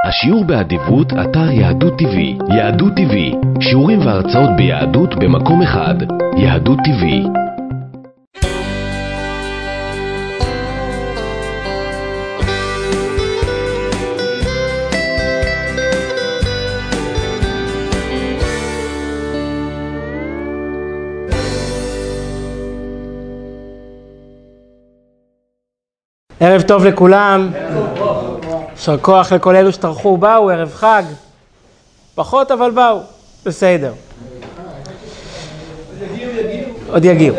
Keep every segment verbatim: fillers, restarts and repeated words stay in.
השיעור באדיבות, אתר יהדות טבעי. יהדות טבעי, שיעורים והרצאות ביהדות במקום אחד. יהדות טבעי. ערב טוב לכולם, יישר כוח לכל אלו שטרחו, באו, ערב חג, פחות אבל באו, בסדר. עוד יגיעו.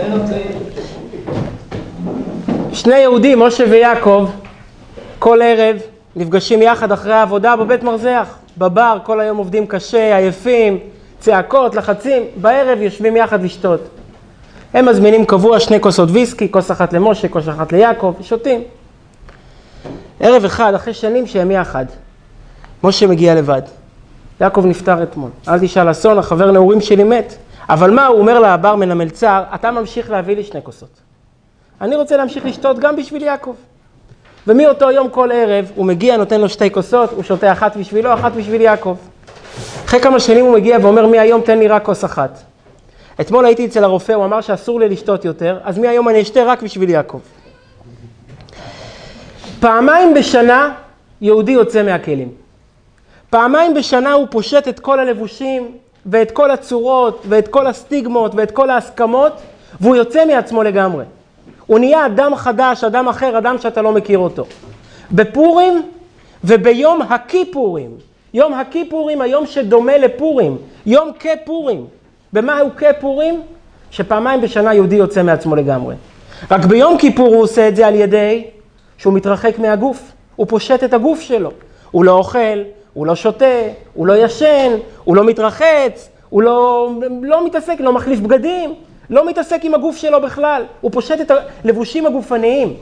שני יהודים, משה ויעקב, כל ערב נפגשים יחד אחרי העבודה בבית מרזח, בבר, כל היום עובדים קשה, עייפים, צעקות, לחצים, בערב יושבים יחד לשתות. הם מזמינים קבוע שני כוסות ויסקי, כוס אחת למשה, כוס אחת ליעקב, שותים. ערב אחד, אחרי שנים שהם יחד, משה מגיע לבד. יעקב נפטר אתמול. אל תשאל אסון, החבר נעורים שלי מת. אבל מה, הוא אומר לברמן המלצר, אתה ממשיך להביא לי שני כוסות. אני רוצה להמשיך לשתות גם בשביל יעקב. ומאותו יום כל ערב, הוא מגיע, נותן לו שתי כוסות, הוא שותה אחת בשבילו, אחת בשביל יעקב. אחרי כמה שנים הוא מגיע ואומר, מהיום תן לי רק כוס אחת. אתמול הייתי אצל הרופא, הוא אמר שאסור לי לשתות יותר, אז מהיום אני אשתה רק בשביל יעקב. פעמיים בשנה יהודי יוצא מהכלים. פעמיים בשנה הוא פושט את כל הלבושים ואת כל הצורות ואת כל הסטיגמות ואת כל ההסכמות, והוא יוצא מעצמו לגמרי. הוא נהיה אדם חדש, אדם אחר, אדם שאתה לא מכיר אותו. בפורים וביום הכיפורים. יום הכיפורים, היום שדומה לפורים. יום כפורים. במה הוא כפורים? שפעמיים בשנה יהודי יוצא מעצמו לגמרי. רק ביום כיפור הוא עושה את זה על ידי שהוא מתרחק מהגוף, הוא פושט את הגוף שלו. הוא לא אוכל, הוא לא שותה, הוא לא ישן, הוא לא מתרחץ, הוא לא, לא מתעסק, לא מחליף בגדים, לא מתעסק עם הגוף שלו בכלל. הוא פושט את הלבושים הגופניים.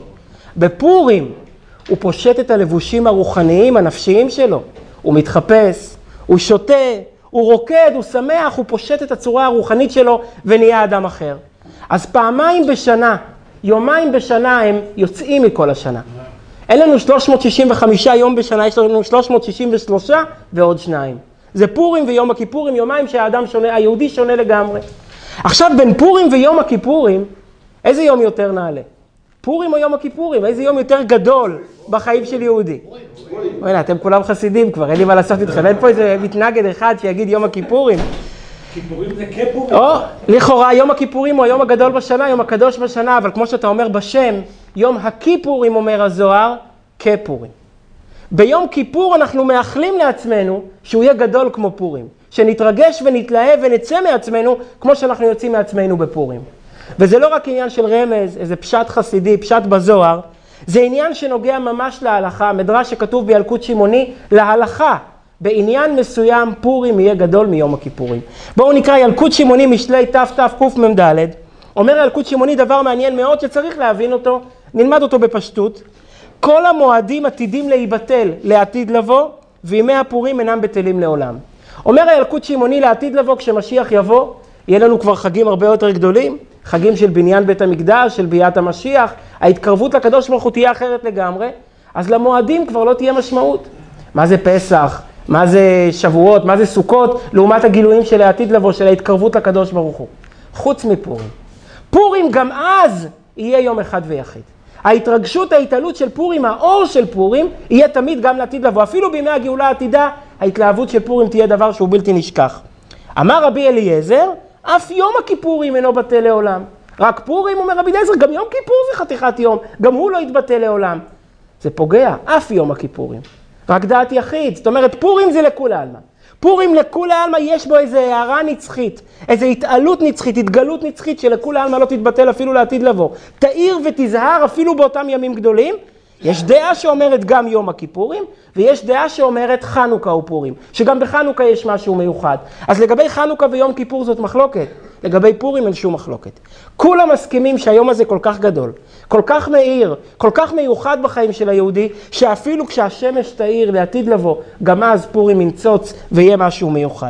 בפורים הוא פושט את הלבושים הרוחניים, הנפשיים שלו. הוא מתחפש, הוא שותה, הוא רוקד, הוא שמח, הוא פושט את הצורה הרוחנית שלו ונהיה אדם אחר. אז פעמיים בשנה, יומיים בשנה הם יוצאים מכל השנה. אין לנו שלוש מאות שישים וחמישה יום בשנה, יש לנו שלוש מאות שישים ושלוש ועוד שניים. זה פורים ויום הכיפורים, יומיים שהאדם שונה, היהודי שונה לגמרי. עכשיו בין פורים ויום הכיפורים, איזה יום יותר נעלה? פורים או יום הכיפורים? איזה יום יותר גדול בחיים של יהודי? וואלה, אתם כולם חסידים כבר, אין לי מה לעשות איתכם. אין פה איזה מתנגד אחד שיגיד יום הכיפורים. כיפורים זה כפורים. או, לכאורה, יום הכיפורים הוא היום הגדול בשנה, יום הקדוש בשנה, אבל כמו שאתה אומר בשם, יום הכיפורים אומר הזוהר, כפורים. ביום כיפור אנחנו מאחלים לעצמנו שהוא יהיה גדול כמו פורים. שנתרגש ונתלהב ונצא מעצמנו כמו שאנחנו יוצאים מעצמנו בפורים. וזה לא רק עניין של רמז, איזה פשט חסידי, פשט בזוהר, זה עניין שנוגע ממש להלכה, מדרש שכתוב בילקוט שמעוני, להלכה. בעניין מסוים פורים יהיה גדול מיום הכיפורים. בואו נקרא ילקוט שמעוני משלי תתקמ"ד. אומר ילקוט שמעוני דבר מעניין מאוד שצריך להבין אותו, נלמד אותו בפשטות. כל המועדים עתידים להיבטל לעתיד לבוא, וימי הפורים אינם בטלים לעולם. אומר הילקוט שמעוני לעתיד לבוא, כשמשיח יבוא, יהיה לנו כבר חגים הרבה יותר גדולים, חגים של בניין בית המקדש, של ביאת המשיח, ההתקרבות לקדוש ברוך הוא תהיה אחרת לגמרי, אז למועדים כבר לא תהיה משמעות. מה זה פסח? מה זה שבועות? מה זה סוכות? לעומת הגילויים של העתיד לבוא, של ההתקרבות לקדוש ברוך הוא. חוץ מפורים. פורים גם אז יהיה יום אחד ויחיד. ההתרגשות, ההתעלות של פורים, האור של פורים, יהיה תמיד גם לעתיד לבוא. אפילו בימי הגאולה העתידה, ההתלהבות של פורים תהיה דבר שהוא בלתי נשכח. אמר רבי אליעזר, אף יום הכיפורים אינו בטל לעולם. רק פורים, אומר רבי אליעזר, גם יום כיפור זה חתיכת יום, גם הוא לא יתבטל לעולם. זה פוגע, אף יום הכיפורים. רק דעת יחיד, זאת אומרת פורים זה לכולי עלמא. פורים לכולי עלמא יש בו איזו הערה נצחית, איזו התעלות נצחית, התגלות נצחית שלכולי עלמא לא תתבטל אפילו לעתיד לבוא. תאיר ותזהר אפילו באותם ימים גדולים. יש דעה שאומרת גם יום הכיפורים, ויש דעה שאומרת חנוכה ופורים, שגם בחנוכה יש משהו מיוחד. אז לגבי חנוכה ויום כיפור זאת מחלוקת, לגבי פורים אין שום מחלוקת. כולם מסכימים שהיום הזה כל כך גדול, כל כך מאיר, כל כך מיוחד בחיים של היהודי, שאפילו כשהשמש תאיר לעתיד לבוא, גם אז פורים ינצוץ ויהיה משהו מיוחד.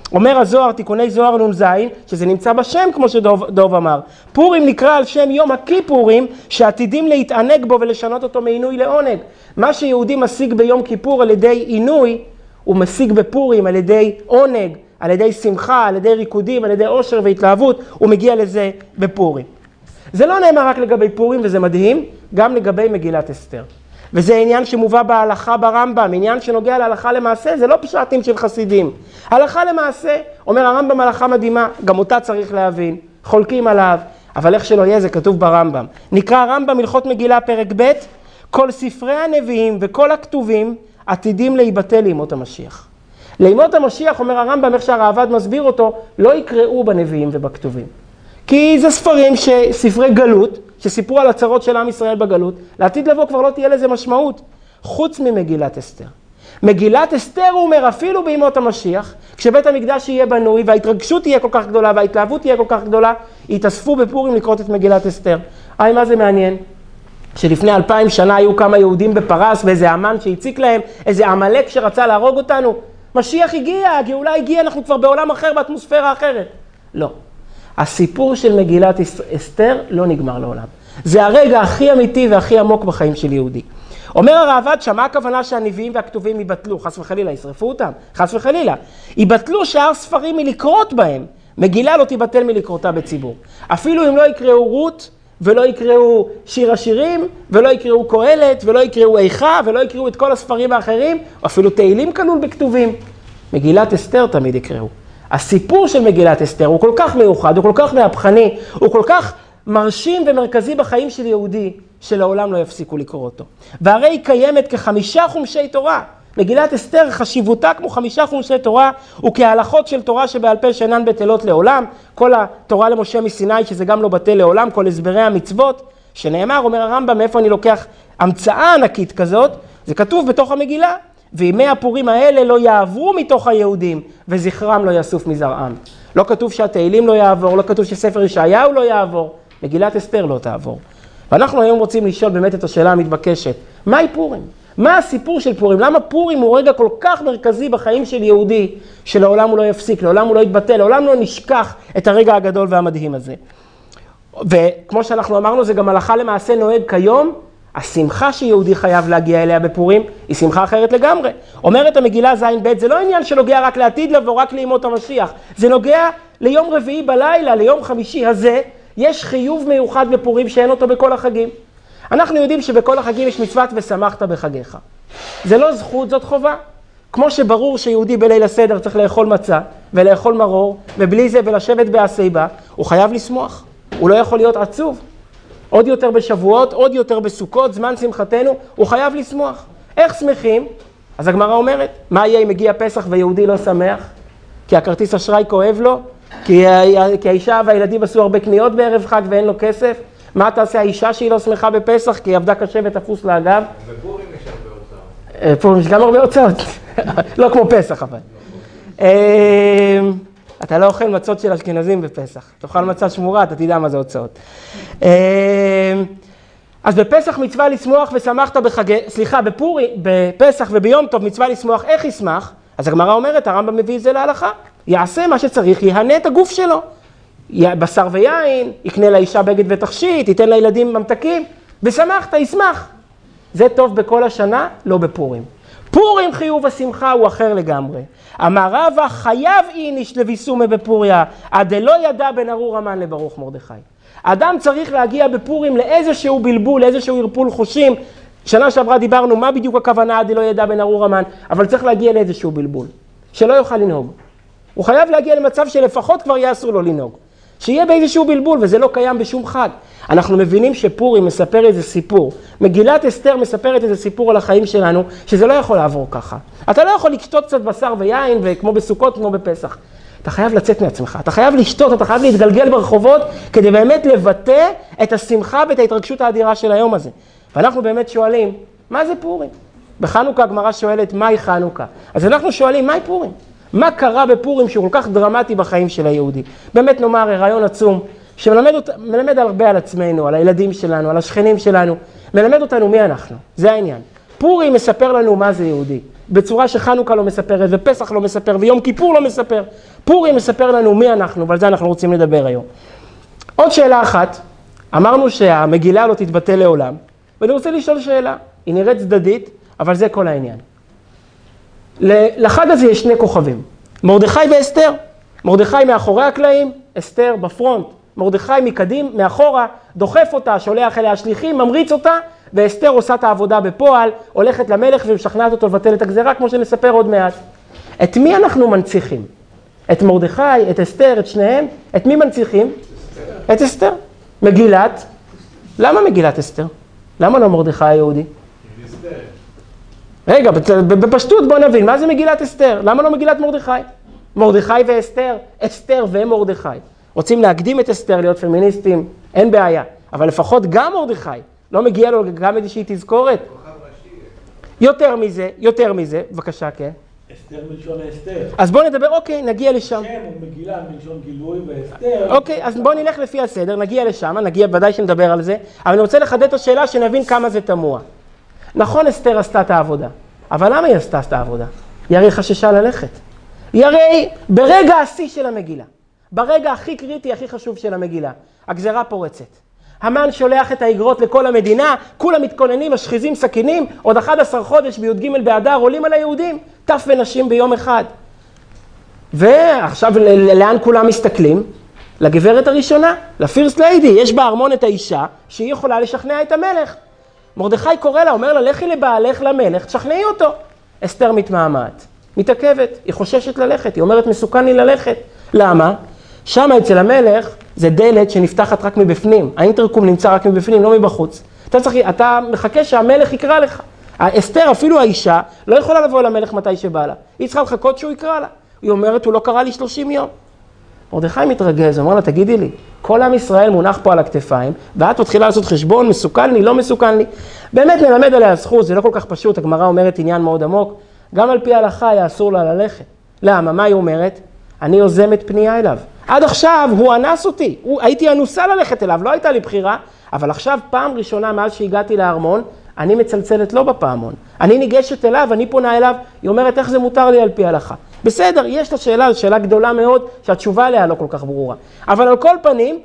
אומר הזוהר, תיקוני זוהר נ"ז, שזה נמצא בשם כמו שדוב אמר. פורים נקרא על שם יום הכיפורים שעתידים להתענג בו ולשנות אותו מעינוי לעונג. מה שיהודי משיג ביום כיפור על ידי עינוי, הוא משיג בפורים על ידי עונג, על ידי שמחה, על ידי ריקודים, על ידי עושר והתלהבות, הוא מגיע לזה בפורים. זה לא נאמר רק לגבי פורים וזה מדהים, גם לגבי מגילת אסתר. וזה עניין שמובא בהלכה ברמב"ם, עניין שנוגע להלכה למעשה, זה לא פשטים של חסידים. הלכה למעשה, אומר הרמב"ם הלכה מדהימה, גם אותה צריך להבין, חולקים עליו, אבל איך שלא יהיה זה כתוב ברמב"ם. נקרא הרמב"ם הלכות מגילה פרק ב', כל ספרי הנביאים וכל הכתובים עתידים להיבטל לימות המשיח. לימות המשיח, אומר הרמב"ם, איך שהרעב"ד מסביר אותו, לא יקראו בנביאים ובכתובים. כי זה ספרים, ספרי גלות, שסיפרו על הצרות של עם ישראל בגלות, לעתיד לבוא כבר לא תהיה לזה משמעות, חוץ ממגילת אסתר. מגילת אסתר, הוא אומר, אפילו בימות המשיח, כשבית המקדש יהיה בנוי, וההתרגשות תהיה כל כך גדולה, וההתלהבות תהיה כל כך גדולה, יתאספו בפורים לקרות את מגילת אסתר. היי, מה זה מעניין? שלפני אלפיים שנה היו כמה יהודים בפרס, ואיזה אמן שהציק להם, איזה עמלק שרצה להרוג אותנו. משיח הגיע, הגאולה הגיעה, אנחנו כבר בעולם אחר, באטמוספירה אחרת. לא. הסיפור של מגילת אסתר לא נגמר לעולם. זה הרגע הכי אמיתי והכי עמוק בחיים של יהודי. אומר הרעב"ד, שמה הכוונה שהנביאים והכתובים ייבטלו? חס וחלילה, ישרפו אותם? חס וחלילה. ייבטלו שאר ספרים מלקרות בהם. מגילה לא תיבטל מלקרותה בציבור. אפילו אם לא יקראו רות, ולא יקראו שיר השירים, ולא יקראו קהלת, ולא יקראו איכה, ולא יקראו את כל הספרים האחרים, אפילו תהילים כלול בכתובים. מגילת אסתר תמיד יקראו. הסיפור של מגילת אסתר הוא כל כך מיוחד, הוא כל כך מהפכני, הוא כל כך מרשים ומרכזי בחיים של יהודי, שלעולם לא יפסיקו לקרוא אותו. והרי היא קיימת כחמישה חומשי תורה. מגילת אסתר חשיבותה כמו חמישה חומשי תורה, וכהלכות של תורה שבעל פה שאינן בטלות לעולם, כל התורה למשה מסיני שזה גם לא בטל לעולם, כל הסברי המצוות, שנאמר, אומר הרמב"ם, מאיפה אני לוקח המצאה ענקית כזאת, זה כתוב בתוך המגילה. וימי הפורים האלה לא יעברו מתוך היהודים, וזכרם לא יאסוף מזרעם. לא כתוב שהתהילים לא יעבור, לא כתוב שספר ישעיהו לא יעבור, מגילת אסתר לא תעבור. ואנחנו היום רוצים לשאול באמת את השאלה המתבקשת, מהי פורים? מה הסיפור של פורים? למה פורים הוא רגע כל כך מרכזי בחיים של יהודי, שלעולם הוא לא יפסיק, לעולם הוא לא יתבטל, לעולם לא נשכח את הרגע הגדול והמדהים הזה. וכמו שאנחנו אמרנו, זה גם הלכה למעשה נוהג כיום, השמחה שיהודי חייב להגיע אליה בפורים היא שמחה אחרת לגמרי. אומרת המגילה זין ב', זה לא עניין שנוגע רק לעתיד לבוא, רק לימות המשיח. זה נוגע ליום רביעי בלילה, ליום חמישי הזה, יש חיוב מיוחד בפורים שאין אותו בכל החגים. אנחנו יודעים שבכל החגים יש מצוות ושמחת בחגיך. זה לא זכות, זאת חובה. כמו שברור שיהודי בליל הסדר צריך לאכול מצה ולאכול מרור, ובלי זה ולשבת בעשי בה, הוא חייב לשמוח. הוא לא יכול להיות עצוב. עוד יותר בשבועות, עוד יותר בסוכות, זמן שמחתנו, הוא חייב לשמוח. איך שמחים? אז הגמרא אומרת, מה יהיה אם מגיע פסח ויהודי לא שמח? כי הכרטיס אשראי כואב לו? כי, כי האישה והילדים עשו הרבה קניות בערב חג ואין לו כסף? מה תעשה האישה שהיא לא שמחה בפסח? כי היא עבדה קשה ותפוס לה הגב? בפורים יש הרבה הוצאות. פורים יש גם הרבה הוצאות. לא כמו פסח אבל. אתה לא אוכל מצות של אשכנזים בפסח. תאכל מצה שמורה, אתה תדע מה זה הוצאות. אז בפסח מצווה לשמוח ושמחת בחגי, סליחה, בפורי, בפסח וביום טוב מצווה לשמוח, איך ישמח? אז הגמרא אומרת, הרמב"ם מביא את זה להלכה. יעשה מה שצריך, יהנה את הגוף שלו. בשר ויין, יקנה לאישה בגד ותכשיט, ייתן לילדים ממתקים, ושמחת, ישמח. זה טוב בכל השנה, לא בפורים. פורים חיוב השמחה הוא אחר לגמרי. אמר רבא, חייב איניש לביסומי בפוריה, עד לא ידע בין ארור המן לברוך מרדכי. אדם צריך להגיע בפורים לאיזשהו בלבול, לאיזשהו ערפול חושים. שנה שעברה דיברנו מה בדיוק הכוונה עד לא ידע בין ארור המן, אבל צריך להגיע לאיזשהו בלבול, שלא יוכל לנהוג. הוא חייב להגיע למצב שלפחות כבר יאסור לו לנהוג. שיהיה באיזשהו בלבול, וזה לא קיים בשום חג. אנחנו מבינים שפורים מספר איזה סיפור. מגילת אסתר מספרת איזה סיפור על החיים שלנו, שזה לא יכול לעבור ככה. אתה לא יכול לקטות קצת בשר ויין, וכמו בסוכות, כמו בפסח. אתה חייב לצאת מעצמך, אתה חייב לשתות, אתה חייב להתגלגל ברחובות, כדי באמת לבטא את השמחה ואת ההתרגשות האדירה של היום הזה. ואנחנו באמת שואלים, מה זה פורים? בחנוכה הגמרא שואלת, מהי חנוכה? אז אנחנו שואלים, מהי פורים? מה קרה בפורים שהוא כל כך דרמטי בחיים של היהודי? באמת נאמר, רעיון עצום, שמלמד מלמד הרבה על עצמנו, על הילדים שלנו, על השכנים שלנו, מלמד אותנו מי אנחנו, זה העניין. פורים מספר לנו מה זה יהודי. בצורה שחנוכה לא מספרת, ופסח לא מספר, ויום כיפור לא מספר. פורים מספר לנו מי אנחנו, ועל זה אנחנו רוצים לדבר היום. עוד שאלה אחת, אמרנו שהמגילה לא תתבטא לעולם, ואני רוצה לשאול שאלה, היא נראית צדדית, אבל זה כל העניין. לחג הזה יש שני כוכבים, מרדכי ואסתר. מרדכי מאחורי הקלעים, אסתר בפרונט. מרדכי מקדים, מאחורה, דוחף אותה, שולח אליה שליחים, ממריץ אותה, ואסתר עושה את העבודה בפועל, הולכת למלך ומשכנעת אותו לבטל את הגזרה, כמו שנספר עוד מעט. את מי אנחנו מנציחים? את מרדכי, את אסתר, את שניהם? את מי מנציחים? אסתר. את אסתר. מגילת? למה מגילת אסתר? למה לא מרדכי היהודי? אסתר. רגע, בפשטות בוא נבין, מה זה מגילת אסתר? למה לא מגילת מרדכי? מרדכי ואסתר, אסתר ומרדכי. רוצים להקדים את אסתר, להיות פמיניסטים, אין בעיה. אבל לפחות גם מרדכי, לא מגיע לו גם איזושהי תזכורת. יותר מזה, יותר מזה, בבקשה, כן. אסתר מלשון אסתר. אז בואו נדבר, אוקיי, נגיע לשם. שם הוא מגילה מלשון גילוי ואסתר. אוקיי, אז בואו נלך לפי הסדר, נגיע לשם, נגיע, ודאי שנדבר על זה, אבל אני רוצה לחדד את השאלה שנבין כמה זה תמוה. נכון, אסתר עשתה את העבודה, אבל למה היא עשתה את העבודה? היא הרי חששה ללכת. היא הרי ברגע השיא של המגילה, ברגע הכי קריטי, הכי חשוב של המגילה, הגזרה פורצת. המן שולח את האגרות לכל המדינה, כולם מתכוננים, משחיזים סכינים, עוד אחד עשר חודש בי"ג באדר עולים על היהודים, טף ונשים ביום אחד. ועכשיו לאן כולם מסתכלים? לגברת הראשונה, לפירסט ליידי, יש בארמון את האישה שהיא יכולה לשכנע את המלך. מרדכי קורא לה, אומר לה, לכי לבעלך למלך, תשכנעי אותו. אסתר מתמהמהת, מתעכבת, היא חוששת ללכת, היא אומרת מסוכן לי ללכת. למה? שם אצל המלך זה דלת שנפתחת רק מבפנים, האינטרקום נמצא רק מבפנים, לא מבחוץ. אתה, צריך, אתה מחכה שהמלך יקרא לך. אסתר, אפילו האישה, לא יכולה לבוא למלך מתי שבא לה. היא צריכה לחכות שהוא יקרא לה. היא אומרת, הוא לא קרא לי שלושים יום. מרדכי מתרגז, אומר לה, תגידי לי, כל עם ישראל מונח פה על הכתפיים, ואת מתחילה לעשות חשבון, מסוכן לי, לא מסוכן לי. באמת נלמד עליה זכות, זה לא כל כך פשוט, הגמרא אומרת עניין מאוד עמוק, גם על פי ההלכה היה אסור לה ללכת. למה? מה היא אומרת? אני יוזמת פנייה אליו. עד עכשיו הוא אנס אותי, הוא, הייתי אנוסה ללכת אליו, לא הייתה לי בחירה, אבל עכשיו פעם ראשונה מאז שהגעתי לארמון, אני מצלצלת לא בפעמון. אני ניגשת אליו, אני פונה אליו, היא אומרת איך זה מותר לי על פי ההלכה. בסדר, יש לה שאלה, זו שאלה גדולה מאוד, שהתשובה עליה לא כל כך ברורה. אבל על כל פנים,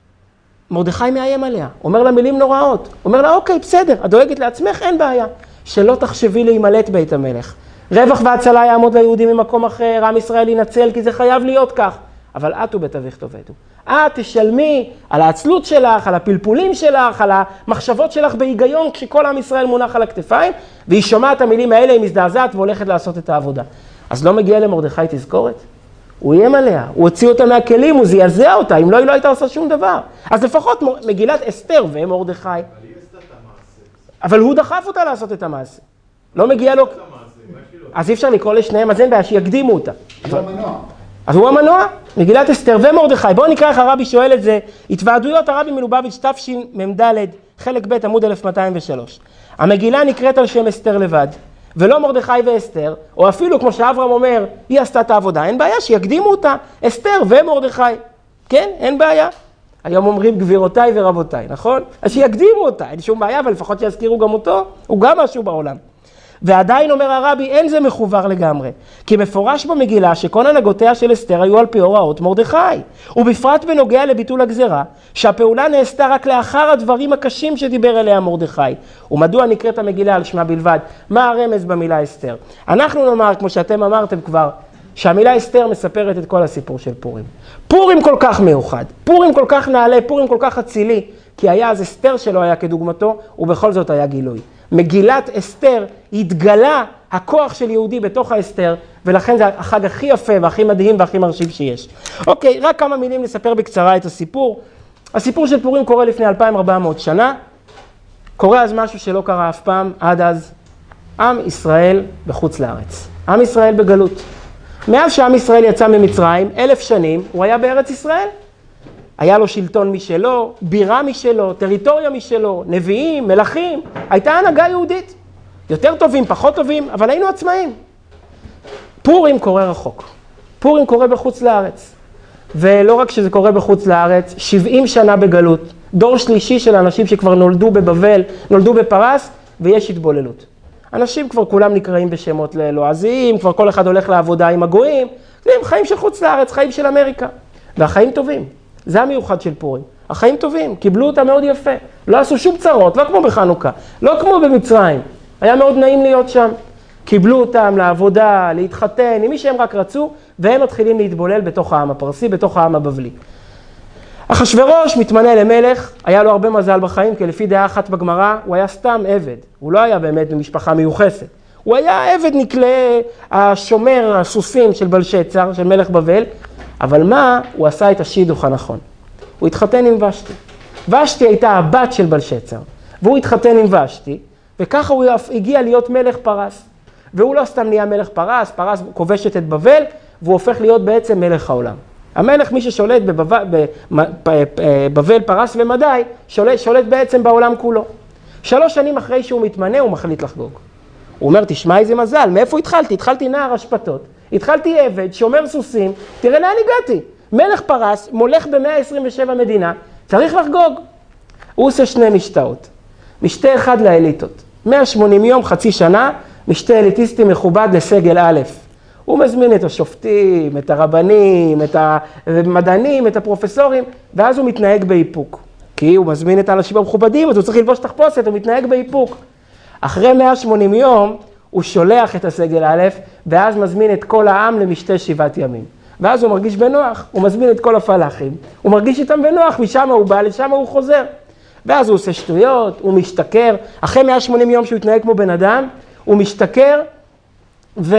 מרדכי מאיים עליה, אומר לה מילים נוראות. אומר לה, אוקיי, בסדר, את דואגת לעצמך, אין בעיה. שלא תחשבי להימלט בית המלך. רווח והצלה יעמוד ליהודים ממקום אחר, עם ישראל ינצל, כי זה חייב להיות כך. אבל את ובית אביך תאבדו. את תשלמי על העצלות שלך, על הפלפולים שלך, על המחשבות שלך בהיגיון, כשכל עם ישראל מונח על הכתפיים, והיא שומעת המילים האלה, היא מזדעזעת והולכת לעשות את העבודה. אז לא מגיע למרדכי תזכורת? הוא איים עליה, הוא הוציא אותה מהכלים, הוא זעזע אותה, אם לא, היא לא הייתה עושה שום דבר. אז לפחות מגילת אסתר ומרדכי. אבל היא עשתה את המעשה. אבל הוא דחף אותה לעשות את המעשה. לא מגיע לו... אז אי אפשר לקרוא לשניהם, אז אין בעיה, שיקדימו אותה. הוא המנוע. אז הוא המנוע, מגילת אסתר ומרדכי. בואו נקרא איך הרבי שואל את זה. התוועדויות הרבי מלובביץ' תשמ"ד, חלק ב' עמוד אלף מאתיים ושלוש. המגילה נקראת על שם אסתר לבד, ולא מרדכי ואסתר, או אפילו כמו שאברהם אומר, היא עשתה את העבודה. אין בעיה שיקדימו אותה, אסתר ומרדכי. כן, אין בעיה. היום אומרים גבירותיי ורבותיי, נכון? אז שיקדימו אותה, אין שום בעיה, אבל לפחות שיזכירו גם אותו, הוא גם משהו בעולם. ועדיין אומר הרבי, אין זה מחובר לגמרי, כי מפורש במגילה שכל הנהגותיה של אסתר היו על פי הוראות מרדכי, ובפרט בנוגע לביטול הגזרה, שהפעולה נעשתה רק לאחר הדברים הקשים שדיבר עליה מרדכי. ומדוע נקראת המגילה על שמה בלבד? מה הרמז במילה אסתר? אנחנו נאמר, כמו שאתם אמרתם כבר, שהמילה אסתר מספרת את כל הסיפור של פורים. פורים כל כך מיוחד, פורים כל כך נעלה, פורים כל כך אצילי, כי היה אז אסתר שלא היה כדוגמתו, ובכל זאת היה גילוי. מגילת אסתר התגלה הכוח של יהודי בתוך האסתר, ולכן זה החג הכי יפה והכי מדהים והכי מרשים שיש. אוקיי, רק כמה מילים לספר בקצרה את הסיפור. הסיפור של פורים קורה לפני אלפיים וארבע מאות שנה. קורה אז משהו שלא קרה אף פעם, עד אז עם ישראל בחוץ לארץ. עם ישראל בגלות. מאז שעם ישראל יצא ממצרים, אלף שנים, הוא היה בארץ ישראל. היה לו שלטון משלו, בירה משלו, טריטוריה משלו, נביאים, מלכים. הייתה הנהגה יהודית. יותר טובים, פחות טובים, אבל היינו עצמאים. פורים קורה רחוק. פורים קורה בחוץ לארץ. ולא רק שזה קורה בחוץ לארץ, שבעים שנה בגלות. דור שלישי של אנשים שכבר נולדו בבבל, נולדו בפרס, ויש התבוללות. אנשים כבר כולם נקראים בשמות לועזיים, כבר כל אחד הולך לעבודה עם הגויים, הם חיים של חוץ לארץ, חיים של אמריקה. והחיים טובים, זה המיוחד של פורים. החיים טובים, קיבלו אותה מאוד יפה, לא עשו שום צרות, לא כמו בחנוכה, לא כמו במצרים. היה מאוד נעים להיות שם. קיבלו אותם לעבודה, להתחתן, עם מי שהם רק רצו, והם מתחילים להתבולל בתוך העם הפרסי, בתוך העם הבבלי. אחשוורוש מתמנה למלך, היה לו הרבה מזל בחיים, כי לפי דעה אחת בגמרא, הוא היה סתם עבד. הוא לא היה באמת במשפחה מיוחסת. הוא היה עבד נקלה, השומר הסוסים של בלשצר, של מלך בבל, אבל מה? הוא עשה את השידוך הנכון. הוא התחתן עם ושתי. ושתי הייתה הבת של בלשצר, והוא התחתן עם ושתי, וככה הוא הגיע להיות מלך פרס. והוא לא סתם נהיה מלך פרס, פרס כובשת את בבל, והוא הופך להיות בעצם מלך העולם. המלך, מי ששולט בבבל, בבבל פרס ומדי, שולט, שולט בעצם בעולם כולו. שלוש שנים אחרי שהוא מתמנה, הוא מחליט לחגוג. הוא אומר, תשמע איזה מזל, מאיפה התחלתי? התחלתי נער השפטות, התחלתי עבד, שומר סוסים, תראה לאן הגעתי. מלך פרס, מולך ב-מאה עשרים ושבע מדינה, צריך לחגוג. הוא עושה שני משתאות. משתה אחד לאליטות. מאה ושמונים יום, חצי שנה, משתה אליטיסטי מכובד לסגל א'. הוא מזמין את השופטים, את הרבנים, את המדענים, את הפרופסורים, ואז הוא מתנהג באיפוק. כי הוא מזמין את האנשים המכובדים, אז הוא צריך ללבוש תחפושת, הוא מתנהג באיפוק. אחרי מאה ושמונים יום, הוא שולח את הסגל א', ואז מזמין את כל העם למשתה שבעת ימים. ואז הוא מרגיש בנוח, הוא מזמין את כל הפלאחים, הוא מרגיש איתם בנוח, משם הוא בא, לשם הוא חוזר. ואז הוא עושה שטויות, הוא משתכר, אחרי מאה ושמונים יום שהוא התנהג כמו בן אדם, הוא משתכר ו...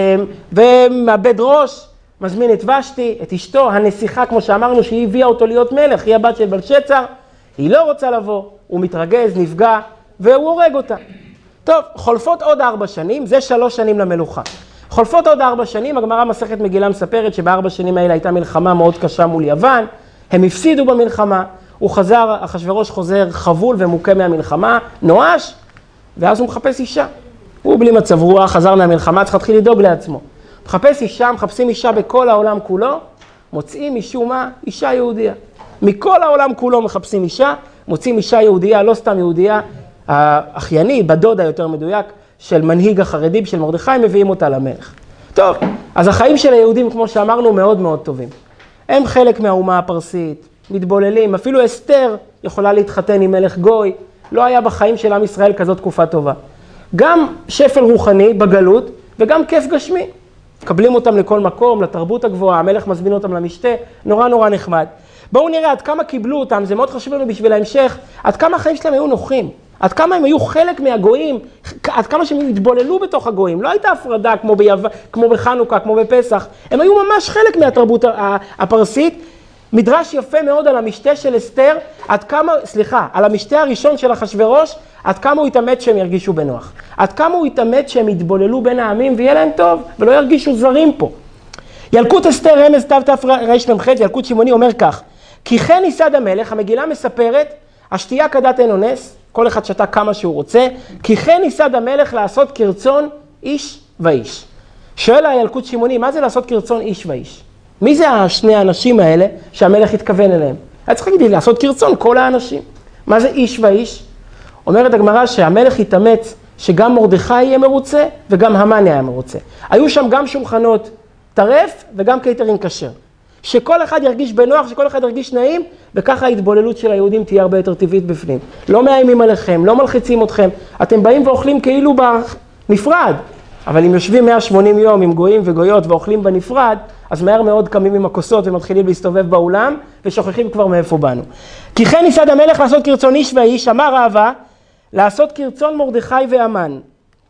ומאבד ראש, מזמין את ושתי, את אשתו, הנסיכה, כמו שאמרנו, שהיא הביאה אותו להיות מלך, היא הבת של בלשצר, היא לא רוצה לבוא, הוא מתרגז, נפגע, והוא הורג אותה. טוב, חולפות עוד ארבע שנים, זה שלוש שנים למלוכה. חולפות עוד ארבע שנים, הגמרא מסכת מגילה מספרת שבארבע שנים האלה הייתה מלחמה מאוד קשה מול יוון, הם הפסידו במלחמה, הוא חזר, אחשוורוש חוזר חבול ומוכה מהמלחמה, נואש, ואז הוא מחפש אישה. הוא בלי מצב רוח, חזר מהמלחמה, צריך להתחיל לדאוג לעצמו. מחפש אישה, מחפשים אישה בכל העולם כולו, מוצאים משום מה אישה יהודייה. מכל העולם כולו מחפשים אישה, מוצאים אישה יהודייה, לא סתם יהודייה, האחייני, בדודה יותר מדויק, של מנהיג החרדים של מרדכי, מביאים אותה למלך. טוב, אז החיים של היהודים, כמו שאמרנו, מאוד מאוד טובים. הם חלק מהאומה הפרסית, מתבוללים, אפילו אסתר יכולה להתחתן עם מלך גוי, לא היה בחיים של עם ישראל כזאת תקופה טובה. גם שפל רוחני בגלות וגם כיף גשמי. מקבלים אותם לכל מקום, לתרבות הגבוהה, המלך מזמין אותם למשתה, נורא נורא נחמד. בואו נראה עד כמה קיבלו אותם, זה מאוד חשוב לנו בשביל ההמשך, עד כמה החיים שלהם היו נוחים, עד כמה הם היו חלק מהגויים, עד כמה שהם התבוללו בתוך הגויים. לא הייתה הפרדה כמו, ביו... כמו בחנוכה, כמו בפסח, הם היו ממש חלק מהתרבות הפרסית. מדרש יפה מאוד על המשתה של אסתר, עד כמה, סליחה, על המשתה הראשון של אחשוורוש, עד כמה הוא התאמץ שהם ירגישו בנוח. עד כמה הוא התאמץ שהם יתבוללו בין העמים ויהיה להם טוב, ולא ירגישו זרים פה. ילקוט אסתר רמז תו תף רש ממחת, ילקוט שמעוני אומר כך, כי כן ייסד המלך, המגילה מספרת, השתייה כדת אין אונס, כל אחד שתה כמה שהוא רוצה, כי כן ייסד המלך לעשות כרצון איש ואיש. שואל הילקוט שמעוני, מה זה לעשות כרצון איש ואיש? מי זה השני האנשים האלה שהמלך התכוון אליהם? היה צריך להגיד, לעשות כרצון כל האנשים. מה זה איש ואיש? אומרת הגמרא שהמלך התאמץ שגם מרדכי יהיה מרוצה וגם המן יהיה מרוצה. היו שם גם שולחנות טרף וגם קייטרינג כשר. שכל אחד ירגיש בנוח, שכל אחד ירגיש נעים, וככה ההתבוללות של היהודים תהיה הרבה יותר טבעית בפנים. לא מאיימים עליכם, לא מלחיצים אתכם. אתם באים ואוכלים כאילו בנפרד. אבל אם יושבים מאה ושמונים יום עם גויים וגויות ואוכלים בנפרד, אז מהר מאוד קמים עם הכוסות ומתחילים להסתובב באולם, ושוכחים כבר מאיפה באנו. כי כן ייסד המלך לעשות כרצון איש ואיש, אמר רבא, לעשות כרצון מרדכי והמן.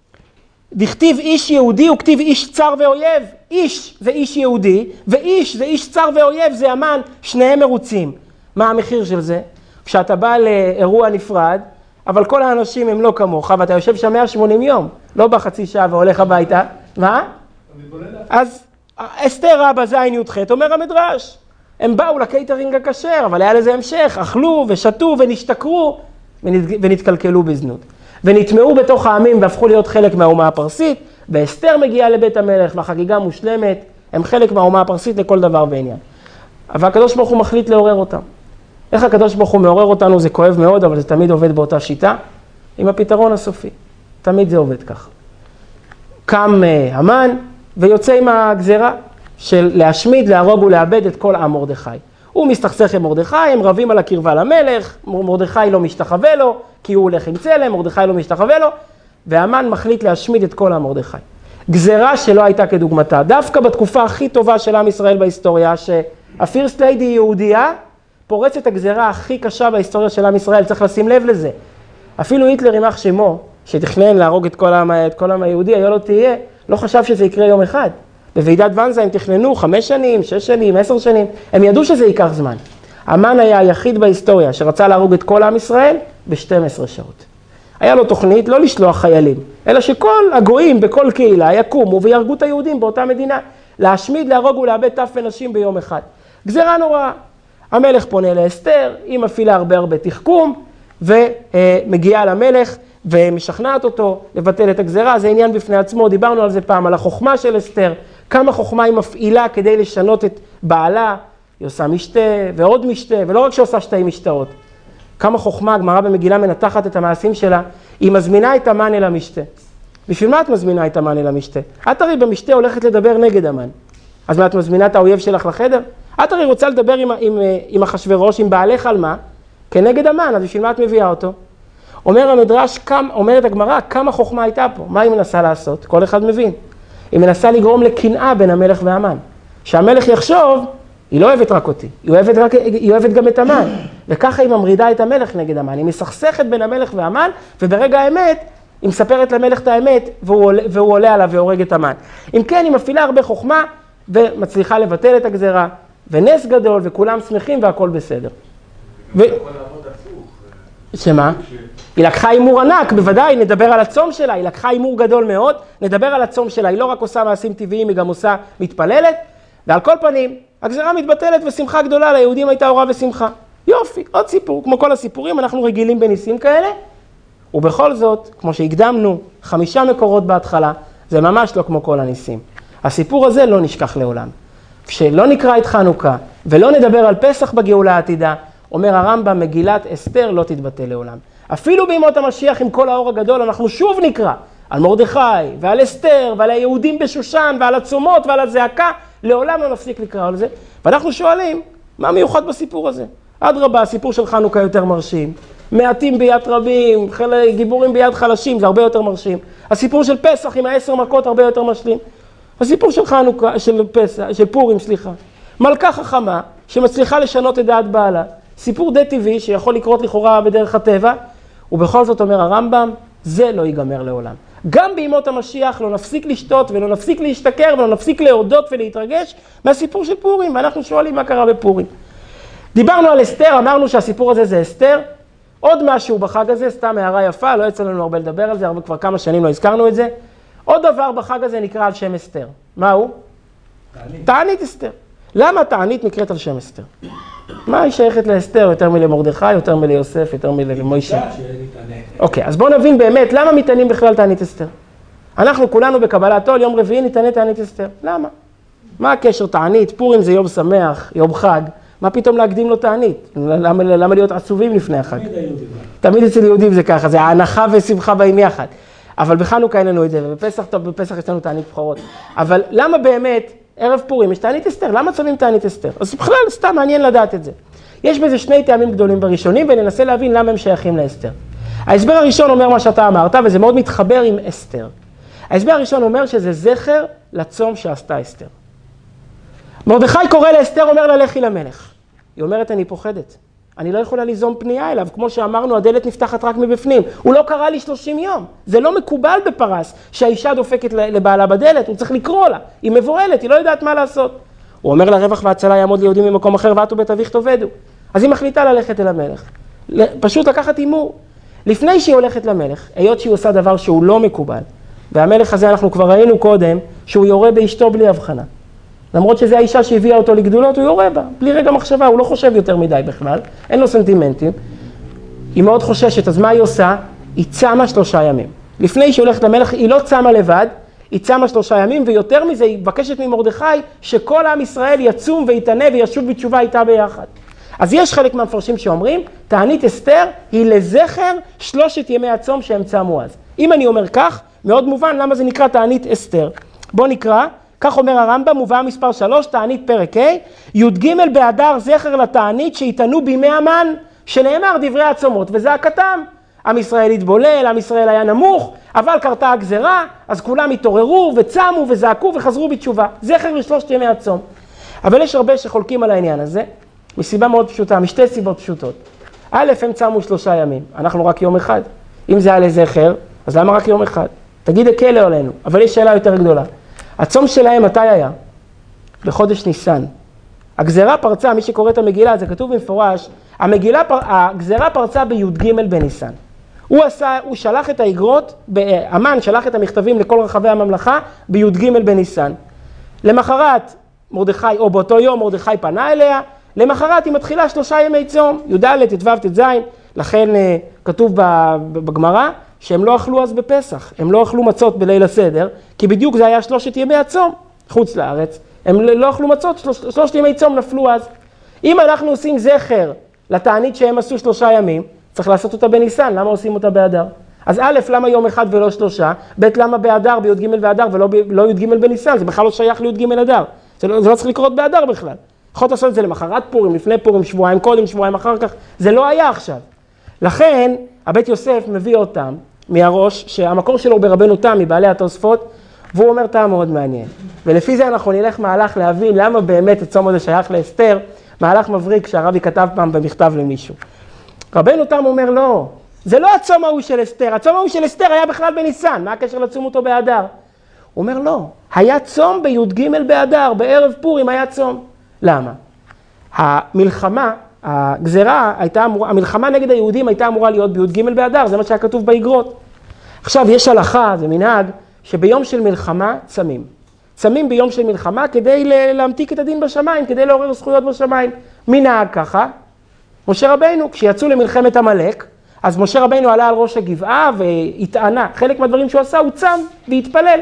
דכתיב איש יהודי וכתיב איש צר ואויב. איש זה איש יהודי, ואיש זה איש צר ואויב, זה המן, שניהם מרוצים. מה המחיר של זה? כשאתה בא לאירוע נפרד, אבל כל האנשים הם לא כמוך, ואתה יושב שם מאה ושמונים יום, לא בחצי שעה והולך הביתה. מה? אז אסתר רבא זין י"ח אומר המדרש, הם באו לקייטרינג הכשר, אבל היה לזה המשך, אכלו ושתו ונשתכרו ונתקלקלו בזנות. ונטמעו בתוך העמים והפכו להיות חלק מהאומה הפרסית, ואסתר מגיעה לבית המלך והחגיגה מושלמת, הם חלק מהאומה הפרסית לכל דבר ועניין. אבל הקדוש ברוך הוא מחליט לעורר אותם. איך הקדוש ברוך הוא מעורר אותנו זה כואב מאוד, אבל זה תמיד עובד באותה שיטה, עם הפתרון הסופי. תמיד זה עובד ככה. קם המן ויוצא עם הגזרה של להשמיד, להרוג ולאבד את כל עם מרדכי. הוא מסתכסך עם מרדכי, הם רבים על הקרבה למלך, מרדכי לא משתחווה לו, כי הוא הולך עם צלם, מרדכי לא משתחווה לו, והמן מחליט להשמיד את כל עם מרדכי. גזרה שלא הייתה כדוגמתה, דווקא בתקופה הכי טובה של עם ישראל בהיסטוריה, שהפירסט ליידי יהודייה פורצת הגזרה הכי קשה בהיסטוריה של עם ישראל, צריך לשים לב לזה. אפילו היטלר יימח שמו, שתכנן להרוג את כל העם, את כל העם היהודי, היה לא תהיה, לא חשב שזה יקרה יום אחד. בוועידת ואנזה הם תכננו חמש שנים, שש שנים, עשר שנים, הם ידעו שזה ייקח זמן. המן היה היחיד בהיסטוריה שרצה להרוג את כל עם ישראל ב-שתים עשרה שעות. היה לו תוכנית לא לשלוח חיילים, אלא שכל הגויים בכל קהילה יקומו ויהרגו את היהודים באותה מדינה, להשמיד, להרוג ולאבד טף ונשים ביום אחד. גזרה נוראה. המלך פונה לאסתר, היא מפעילה הרבה הרבה תחכום, ומגיעה למלך ומשכנעת אותו לבטל את הגזרה. זה עניין בפני עצמו, דיברנו על זה פעם, על החוכמה של אסתר, כמה חוכמה היא מפעילה כדי לשנות את בעלה, היא עושה משתה ועוד משתה, ולא רק שעושה שתי משתאות. כמה חוכמה, הגמרא במגילה מנתחת את המעשים שלה, היא מזמינה את המן אל המשתה. בשביל מה את מזמינה את המן אל המשתה? את הרי במשתה הולכת לדבר נגד המן. אז מה, את מזמינה את האויב שלך לחדר? את הרי רוצה לדבר עם, עם, עם אחשוורוש, עם בעלך על מה? כנגד המן, אז בשביל מה את מביאה אותו? אומר המדרש, כמה, אומרת הגמרא, כמה חוכמה הייתה פה. מה היא מנסה לעשות? כל אחד מבין. היא מנסה לגרום לקנאה בין המלך והמן. שהמלך יחשוב, היא לא אוהבת רק אותי, היא אוהבת, רק, היא אוהבת גם את המן. וככה היא ממרידה את המלך נגד המן. היא מסכסכת בין המלך והמן, וברגע האמת, היא מספרת למלך את האמת, והוא עולה, והוא עולה עליו והורג את המן. אם כן, היא מפעילה הרבה חוכמה, ומצליחה לבטל את הגזרה, ונס גדול, וכולם שמחים, והכל בסדר. ו... שמה? היא לקחה אימור ענק, בוודאי, נדבר על הצום שלה, היא לקחה אימור גדול מאוד, נדבר על הצום שלה, היא לא רק עושה מעשים טבעיים, היא גם עושה מתפללת, ועל כל פנים, הגזרה מתבטלת ושמחה גדולה, ליהודים הייתה אורה ושמחה. יופי, עוד סיפור, כמו כל הסיפורים, אנחנו רגילים בניסים כאלה, ובכל זאת, כמו שהקדמנו, חמישה מקורות בהתחלה, זה ממש לא כמו כל הניסים. הסיפור הזה לא נשכח לעולם. כשלא נקרא את חנוכה, ולא נדבר על פסח בגאולה העתידה, אומר הרמב"ם, מגילת אסתר לא תתבטל לעולם. אפילו בימות המשיח עם כל האור הגדול, אנחנו שוב נקרא על מרדכי ועל אסתר ועל היהודים בשושן ועל הצומות ועל הזעקה, לעולם לא נפסיק לקרוא על זה. ואנחנו שואלים, מה מיוחד בסיפור הזה? אדרבה, הסיפור של חנוכה יותר מרשים. מעטים ביד רבים, גיבורים ביד חלשים, זה הרבה יותר מרשים. הסיפור של פסח עם העשר מכות הרבה יותר משלים. הסיפור של חנוכה, של פסח, של פורים, סליחה. מלכה חכמה שמצליחה לשנות את דעת בעלה. סיפור די טבעי שיכול לקרות לכאורה בדרך הטבע, ובכל זאת אומר הרמב"ם, זה לא ייגמר לעולם. גם בימות המשיח לא נפסיק לשתות ולא נפסיק להשתכר ולא נפסיק להודות ולהתרגש מהסיפור של פורים, ואנחנו שואלים מה קרה בפורים. דיברנו על אסתר, אמרנו שהסיפור הזה זה אסתר. עוד משהו בחג הזה, סתם הערה יפה, לא יצא לנו הרבה לדבר על זה, הרבה כבר כמה שנים לא הזכרנו את זה. עוד דבר בחג הזה נקרא על שם אסתר. מה הוא? תענית. תענית אסתר. למה תענית נקראת על שם אסתר? מה היא שייכת לאסתר יותר מלמרדכי, יותר מליוסף, יותר מלמוישה? אוקיי, אז בואו נבין באמת למה מתענים בכלל תענית אסתר. אנחנו כולנו בקבלת עול, יום רביעי ניתנה תענית אסתר. למה? מה הקשר תענית? פורים זה יום שמח, יום חג. מה פתאום להקדים לו תענית? למה, למה להיות עצובים לפני החג? תמיד היהודים. תמיד אצל יהודים זה ככה, זה ההנחה ושמחה באים יחד. אבל בחנוכה אין לנו את זה, ובפסח טוב, בפסח יש לנו תענית בכורות. אבל למה באמת ערב פורים יש תענית אסתר? למה צובעים תענית אסתר? אז בכלל סתם מעניין לדעת את זה. יש בזה שני טעמים גדולים בראשונים, וננסה להבין למה הם שייכים לאסתר. ההסבר הראשון אומר מה שאתה אמרת, וזה מאוד מתחבר עם אסתר. ההסבר הראשון אומר שזה זכר לצום שעשתה אסתר. מרדכי קורא לאסתר, אומר לה לכי למלך. היא אומרת, אני פוחדת. אני לא יכולה ליזום פנייה אליו. כמו שאמרנו, הדלת נפתחת רק מבפנים. הוא לא קרא לי שלושים יום. זה לא מקובל בפרס שהאישה דופקת לבעלה בדלת. הוא צריך לקרוא לה. היא מבורלת, היא לא יודעת מה לעשות. הוא אומר לה, רווח והצלה יעמוד ליהודים ממקום אחר, ואת ובית אביך תאבדו. אז היא מחליטה ללכת אל המלך. פשוט לקחת הימור. לפני שהיא הולכת למלך, היות שהיא עושה דבר שהוא לא מקובל, והמלך הזה אנחנו כבר ראינו קודם, שהוא יורה באשתו בלי הבחנה. למרות שזו האישה שהביאה אותו לגדולות, הוא יורה בה, בלי רגע מחשבה, הוא לא חושב יותר מדי בכלל, אין לו סנטימנטים. היא מאוד חוששת, אז מה היא עושה? היא צמה שלושה ימים. לפני שהיא הולכת למלך, היא לא צמה לבד, היא צמה שלושה ימים, ויותר מזה, היא מבקשת ממרדכי שכל עם ישראל יצום ויתענה וישוב בתשובה איתה ביחד. אז יש חלק מהמפרשים שאומרים, תענית אסתר היא לזכר שלושת ימי הצום שהם צמו אז. אם אני אומר כך, מאוד מובן למה זה נקרא תענית אסתר. בוא נקרא, כך אומר הרמב"ם, מובאה מספר שלוש, תענית פרק ה', י"ג באדר זכר לתענית שהתענו בימי המן, שנאמר דברי הצומות וזעקתם. עם ישראל התבולל, עם ישראל היה נמוך, אבל קרתה הגזרה, אז כולם התעוררו וצמו וזעקו וחזרו בתשובה. זכר לשלושת ימי הצום. אבל יש הרבה שחולקים על העניין הזה, מסיבה מאוד פשוטה, משתי סיבות פשוטות. א', הם צמו שלושה ימים, אנחנו רק יום אחד. אם זה היה לזכר, אז למה רק יום אחד? תגיד הקלה עלינו, אבל יש שאלה יותר גדולה. הצום שלהם מתי היה? בחודש ניסן. הגזרה פרצה, מי שקורא את המגילה, זה כתוב במפורש, המגילה, הגזרה פרצה בי"ג בניסן. הוא עשה, הוא שלח את האגרות, המן שלח את המכתבים לכל רחבי הממלכה בי"ג בניסן. למחרת מרדכי, או באותו יום מרדכי פנה אליה, למחרת היא מתחילה שלושה ימי צום, י"ד, ט"ו, ט"ז, לכן כתוב בגמרא שהם לא אכלו אז בפסח, הם לא אכלו מצות בליל הסדר, כי בדיוק זה היה שלושת ימי הצום חוץ לארץ, הם לא אכלו מצות, שלוש, שלושת ימי צום נפלו אז. אם אנחנו עושים זכר לתענית שהם עשו שלושה ימים, צריך לעשות אותה בניסן, למה עושים אותה באדר? אז א', למה יום אחד ולא שלושה? ב', למה באדר, בי"ג באדר ולא ב, לא י"ג בניסן? זה בכלל לא שייך לי"ג אדר. זה לא, זה לא צריך לקרות באדר בכלל. יכולת לעשות את זה למחרת פורים, לפני פורים, שבועיים קודם, שבועיים אחר כך. זה לא היה עכשיו. לכן, הבית יוסף מביא אותם מהראש, שהמקור שלו הוא ברבנו תם, מבעלי התוספות, והוא אומר טעם מאוד מעניין. ולפי זה אנחנו נלך מהלך להבין למה באמת הצום הזה שייך לאסתר, מהלך מבריק שהרבי כתב פעם במכתב למישהו. רבנו תם אומר לא, זה לא הצום ההוא של אסתר, הצום ההוא של אסתר היה בכלל בניסן, מה הקשר לצום אותו באדר? הוא אומר לא, היה צום בי"ג באדר, בערב פורים היה צום. למה? המלחמה, הגזרה הייתה אמורה, המלחמה נגד היהודים הייתה אמורה להיות בי"ג באדר, זה מה שהיה כתוב באגרות. עכשיו יש הלכה, זה מנהג, שביום של מלחמה צמים. צמים ביום של מלחמה כדי להמתיק את הדין בשמיים, כדי לעורר זכויות בשמיים. מנהג ככה, משה רבינו, כשיצאו למלחמת עמלק, אז משה רבינו עלה על ראש הגבעה והתענה. חלק מהדברים שהוא עשה הוא צם והתפלל.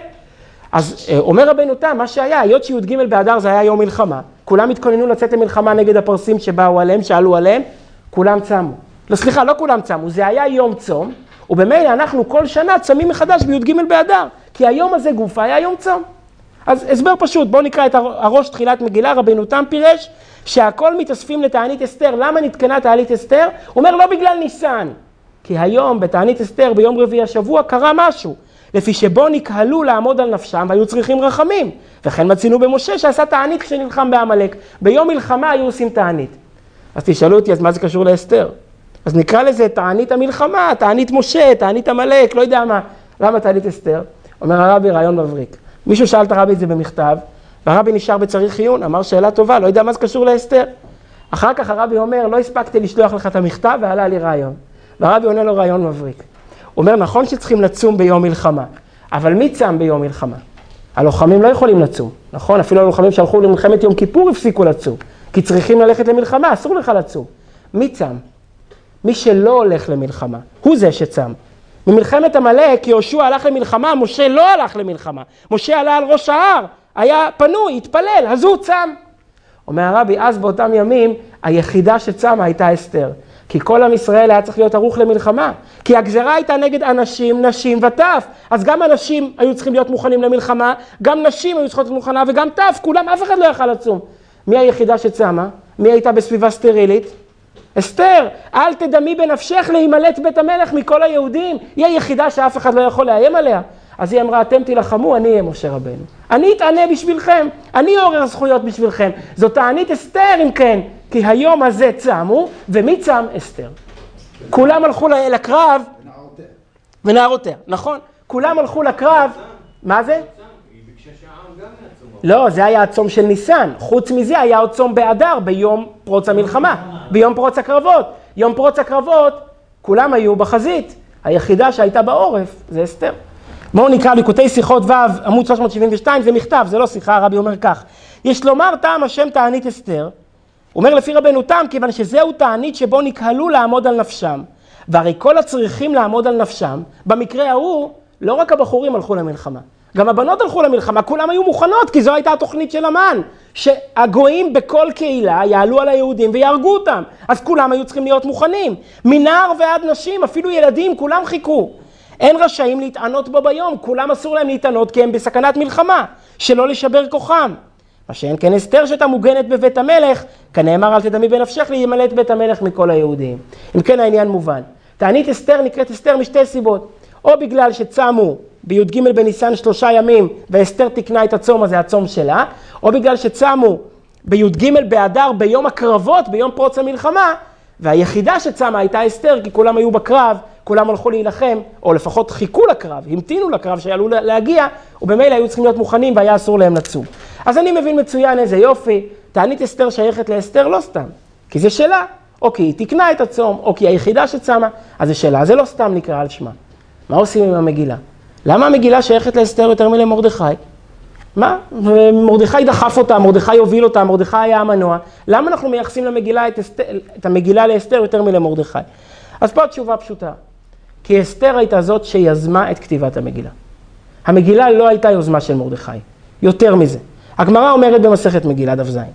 אז אומר רבינו תם, מה שהיה, היות שי"ג באדר זה היה יום מלחמה, כולם התכוננו לצאת למלחמה נגד הפרסים שבאו עליהם, שעלו עליהם, כולם צמו. לא, סליחה, לא כולם צמו, זה היה יום צום, ובמילא אנחנו כל שנה צמים מחדש בי"ג באדר, כי היום הזה גופה היה יום צום. אז הסבר פשוט, בואו נקרא את הראש תחילת מגילה, רבינו תם פירש, שהכל מתאספים לתענית אסתר. למה נתקנה תענית אסתר? הוא אומר לא בגלל ניסן, כי היום בתענית אסתר ביום רביעי השבוע קרה משהו, לפי שבו נקהלו לעמוד על נפשם והיו צריכים רחמים. וכן מצינו במשה שעשה תענית כשנלחם בעמלק. ביום מלחמה היו עושים תענית. אז תשאלו אותי, אז מה זה קשור לאסתר? אז נקרא לזה תענית המלחמה, תענית משה, תענית עמלק, לא יודע מה. למה תענית אסתר? אומר הרבי רעיון מבריק. מישהו שאל את הרבי את זה במכתב, והרבי נשאר בצריך עיון, אמר שאלה טובה, לא יודע מה זה קשור לאסתר. אחר כך הרבי אומר, לא הספקתי לשלוח לך את המכתב ועלה לי רעיון. והרבי עונה לו רעיון מבריק. הוא אומר, נכון שצריכים לצום ביום מלחמה, אבל מי צם ביום מלחמה? הלוחמים לא יכולים לצום, נכון? אפילו הלוחמים שהלכו למלחמת יום כיפור הפסיקו לצום, כי צריכים ללכת למלחמה, אסור לך לצום. מי צם? מי שלא הולך למלחמה, הוא זה שצם. ממלחמת עמלק, יהושע הלך למלחמה, משה לא הלך למלחמה. משה עלה על ראש ההר, היה פנוי, התפלל, אז הוא צם. אומר הרבי, אז באותם ימים, היחידה שצמה הייתה אסתר. כי כל עם ישראל היה צריך להיות ערוך למלחמה. כי הגזרה הייתה נגד אנשים, נשים וטף. אז גם אנשים היו צריכים להיות מוכנים למלחמה, גם נשים היו צריכות להיות מוכנה, וגם טף, כולם, אף אחד לא יכל לצום. מי היחידה שצמה? מי הייתה בסביבה סטרילית? אסתר, אל תדמי בנפשך להימלט בית המלך מכל היהודים. היא היחידה שאף אחד לא יכול לאיים עליה. אז היא אמרה, אתם תילחמו, אני אהיה משה רבנו. אני אתענה בשבילכם, אני אעורר זכויות בשבילכם. זאת תענית אסתר אם כן, כי היום הזה צמו, ומי צם? אסתר. כולם הלכו לקרב, ונערותיה, נכון? כולם הלכו לקרב, מה זה? לא, זה היה הצום של ניסן. חוץ מזה היה עוד צום באדר, ביום פרוץ המלחמה, ביום פרוץ הקרבות. יום פרוץ הקרבות, כולם היו בחזית. היחידה שהייתה בעורף זה אסתר. בואו נקרא ליקוטי שיחות ו' עמוד שלוש מאות שבעים ושתיים, זה מכתב, זה לא שיחה, הרבי אומר כך. יש לומר טעם השם תענית אסתר, אומר לפי רבנו תם, כיוון שזהו תענית שבו נקהלו לעמוד על נפשם, והרי כל הצריכים לעמוד על נפשם, במקרה ההוא, לא רק הבחורים הלכו למלחמה, גם הבנות הלכו למלחמה, כולם היו מוכנות, כי זו הייתה התוכנית של המן, שהגויים בכל קהילה יעלו על היהודים ויהרגו אותם, אז כולם היו צריכים להיות מוכנים, מנער ועד נשים, אפילו ילדים, כולם חיכו. אין רשאים להתענות בו ביום, כולם אסור להם להתענות כי הם בסכנת מלחמה, שלא לשבר כוחם. מה שאין כן אסתר שאתה מוגנת בבית המלך, כנאמר אל תדמי בנפשך להימלא את בית המלך מכל היהודים. אם כן העניין מובן. תענית אסתר נקראת אסתר משתי סיבות, או בגלל שצמו בי"ג בניסן שלושה ימים ואסתר תקנה את הצום הזה, הצום שלה, או בגלל שצמו בי"ג באדר ביום הקרבות, ביום פרוץ המלחמה, והיחידה שצמה הייתה אסתר כי כולם היו בקרב, כולם הלכו להילחם, או לפחות חיכו לקרב, המתינו לקרב שעלו להגיע, ובמילא היו צריכים להיות מוכנים והיה אסור להם לצום. אז אני מבין מצוין איזה יופי, תענית אסתר שייכת לאסתר לא סתם, כי זה שלה, או כי היא תקנה את הצום, או כי היחידה שצמה, אז זה שלה, זה לא סתם נקרא על שמה. מה עושים עם המגילה? למה המגילה שייכת לאסתר יותר מלמרדכי? מה? מרדכי דחף אותה, מרדכי הוביל אותה, מרדכי היה המנוע. למה אנחנו מייחסים למגילה את, אסתר, את המגילה לאסתר יותר מלמרדכי? אז פה התשובה פשוטה. כי אסתר הייתה זאת שיזמה את כתיבת המגילה. המגילה לא הייתה יוזמה של מרדכי. יותר מזה. הגמרא אומרת במסכת מגילה דף זין,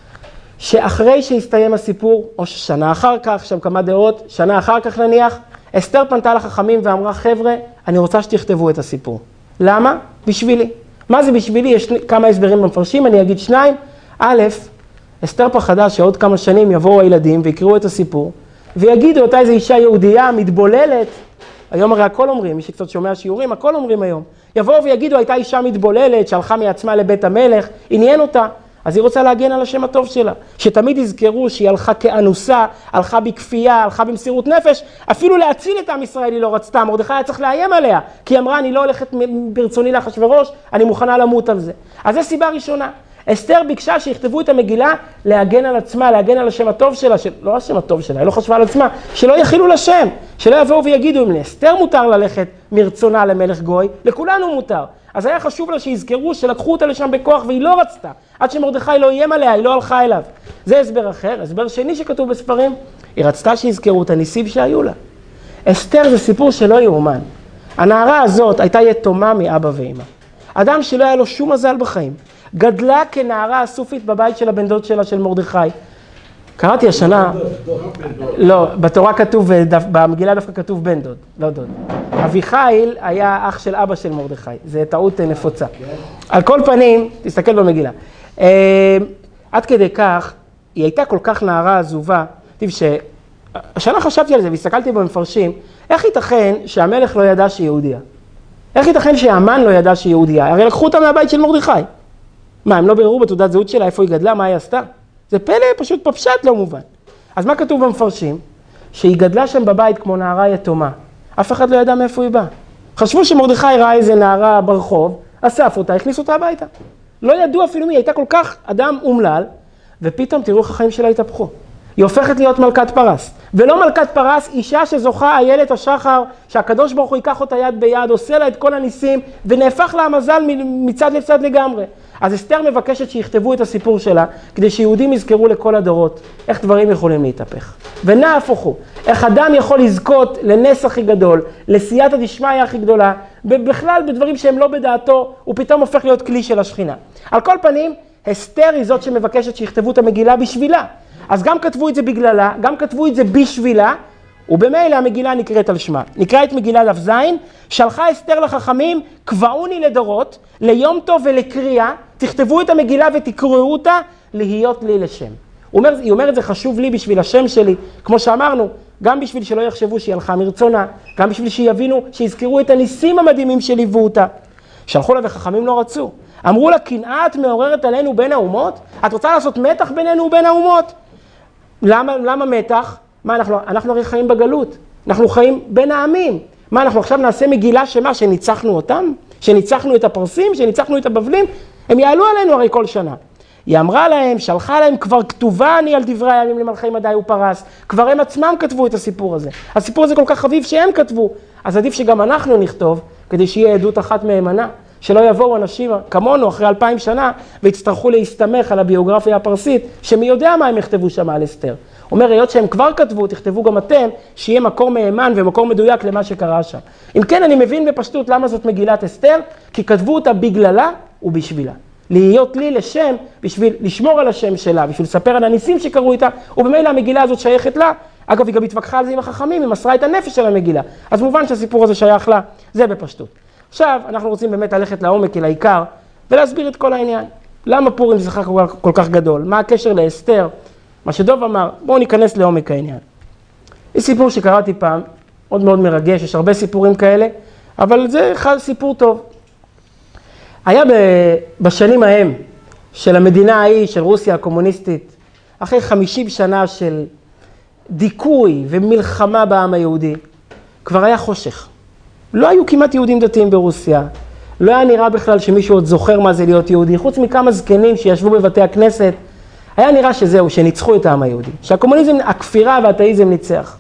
שאחרי שהסתיים הסיפור, או שנה אחר כך, שם כמה דעות, שנה אחר כך נניח, אסתר פנתה לחכמים ואמרה, חבר'ה, אני רוצה שתכתבו את הסיפור. למה? בשבילי. מה זה בשבילי? יש כמה הסברים במפרשים, אני אגיד שניים. א', אסתר פחדה שעוד כמה שנים יבואו הילדים ויקראו את הסיפור, ויגידו אותה איזו אישה יהודייה מתבוללת, היום הרי הכל אומרים, מי שקצת שומע שיעורים, הכל אומרים היום. יבואו ויגידו, הייתה אישה מתבוללת, שהלכה מעצמה לבית המלך, עניין אותה. אז היא רוצה להגן על השם הטוב שלה. שתמיד יזכרו שהיא הלכה כאנוסה, הלכה בכפייה, הלכה במסירות נפש, אפילו להציל את עם ישראל היא לא רצתה. מרדכי היה צריך לאיים עליה, כי היא אמרה, אני לא הולכת ברצוני לאחשוורוש, אני מוכנה למות על זה. אז זו סיבה ראשונה. אסתר ביקשה שיכתבו את המגילה להגן על עצמה, להגן על השם הטוב שלה, של... לא השם הטוב שלה, היא לא חשבה על עצמה, שלא יכילו לשם, שלא יבואו ויגידו, אם לאסתר מותר ללכת מרצונה למלך גוי, לכולנו מותר. אז היה חשוב לה שיזכרו שלקחו אותה לשם בכוח והיא לא רצתה, עד שמרדכי לא איים עליה, היא לא הלכה אליו. זה הסבר אחר, הסבר שני שכתוב בספרים, היא רצתה שיזכרו את הניסים שהיו לה. אסתר זה סיפור שלא יאומן. הנערה הזאת הייתה יתומה מאבא ואמא. אדם שלא היה לו שום מזל בחיים. גדלה כנערה אסופית בבית של הבן דוד שלה של מרדכי. קראתי השנה, לא, בתורה כתוב, במגילה דווקא כתוב בן דוד, לא דוד. אביחיל היה אח של אבא של מרדכי, זה טעות נפוצה. על כל פנים, תסתכל במגילה. עד כדי כך, היא הייתה כל כך נערה עזובה, תראי שהשנה חשבתי על זה והסתכלתי במפרשים, איך ייתכן שהמלך לא ידע שהיא יהודיה? איך ייתכן שהאמן לא ידע שהיא יהודיה? הרי לקחו אותה מהבית של מרדכי. מה, הם לא בררו בתעודת זהות שלה, איפה היא גדלה, מה היא עשתה? זה פלא, פשוט פשט לא מובן. אז מה כתוב במפרשים? שהיא גדלה שם בבית כמו נערה יתומה. אף אחד לא ידע מאיפה היא באה. חשבו שמרדכי ראה איזה נערה ברחוב, אסף אותה, הכניס אותה הביתה. לא ידעו אפילו מי, הייתה כל כך אדם אומלל, ופתאום תראו איך החיים שלה התהפכו. היא הופכת להיות מלכת פרס. ולא מלכת פרס, אישה שזוכה איילת השחר, שהקדוש ברוך הוא ייקח אותה יד ביד, עושה לה את כל הניסים, ונהפך לה המזל מצד לצד לגמרי. אז אסתר מבקשת שיכתבו את הסיפור שלה, כדי שיהודים יזכרו לכל הדורות איך דברים יכולים להתהפך. ונהפוך הוא, איך אדם יכול לזכות לנס הכי גדול, לסייעתא דשמיא הכי גדולה, בכלל בדברים שהם לא בדעתו, הוא פתאום הופך להיות כלי של השכינה. על כל פנים, אסתר היא זאת שמבקשת שיכתבו את המגילה בשבילה. אז גם כתבו את זה בגללה, גם כתבו את זה בשבילה, ובמילא המגילה נקראת על שמה. נקרא את מגילה דף זין, שלחה אסתר לחכמים, קבעוני לדורות, ליום טוב ולקריאה, תכתבו את המגילה ותקראו אותה, להיות לי לשם. הוא אומר, היא אומרת, זה חשוב לי בשביל השם שלי, כמו שאמרנו, גם בשביל שלא יחשבו שהיא הלכה מרצונה, גם בשביל שיבינו, שיזכרו את הניסים המדהימים שליוו אותה. שלחו לה וחכמים לא רצו. אמרו לה, קנאה את מעוררת עלינו בין האומות? את רוצה לעשות מתח בינינו ובין האומות? למה, למה מתח? מה אנחנו, אנחנו הרי חיים בגלות, אנחנו חיים בין העמים. מה, אנחנו עכשיו נעשה מגילה שמה, שניצחנו אותם? שניצחנו את הפרסים, שניצחנו את הבבלים? הם יעלו עלינו הרי כל שנה. היא אמרה להם, שלחה להם, כבר כתובה אני על דברי הימים למלכי מדי ופרס. כבר הם עצמם כתבו את הסיפור הזה. הסיפור הזה כל כך חביב שהם כתבו. אז עדיף שגם אנחנו נכתוב, כדי שיהיה עדות אחת מהימנה. שלא יבואו אנשים כמונו אחרי אלפיים שנה, ויצטרכו להסתמך על הביוגרפיה הפרסית, שמי יודע מה הם יכתבו שם על אסתר. אומר, היות שהם כבר כתבו, תכתבו גם אתם, שיהיה מקור מהימן ומקור מדויק למה שקרה שם. אם כן, אני מבין בפשטות למה זאת מגילת אסתר, כי כתבו אותה בגללה ובשבילה. להיות לי לשם, בשביל לשמור על השם שלה, בשביל לספר על הניסים שקרו איתה, ובמילא המגילה הזאת שייכת לה, אגב, היא גם התווכחה על זה עם החכמים, היא מסרה את הנפש של המגילה. אז מובן שהסיפור הזה שייך לה, זה בפשטות. עכשיו, אנחנו רוצים באמת ללכת לעומק אל העיקר, ולהסביר את כל העניין. למה פורים זה זכר כל, כל כך גדול? מה הקשר לאסתר? מה שדוב אמר, בואו ניכנס לעומק העניין. יש סיפור שקראתי פעם, מאוד מאוד מרגש, יש הרבה סיפורים כאלה, אבל זה סיפור טוב. היה בשנים ההם של המדינה ההיא, של רוסיה הקומוניסטית, אחרי חמישים שנה של דיכוי ומלחמה בעם היהודי, כבר היה חושך. לא היו כמעט יהודים דתיים ברוסיה, לא היה נראה בכלל שמישהו עוד זוכר מה זה להיות יהודי, חוץ מכמה זקנים שישבו בבתי הכנסת, היה נראה שזהו, שניצחו את העם היהודי, שהקומוניזם, הכפירה והאתאיזם ניצח.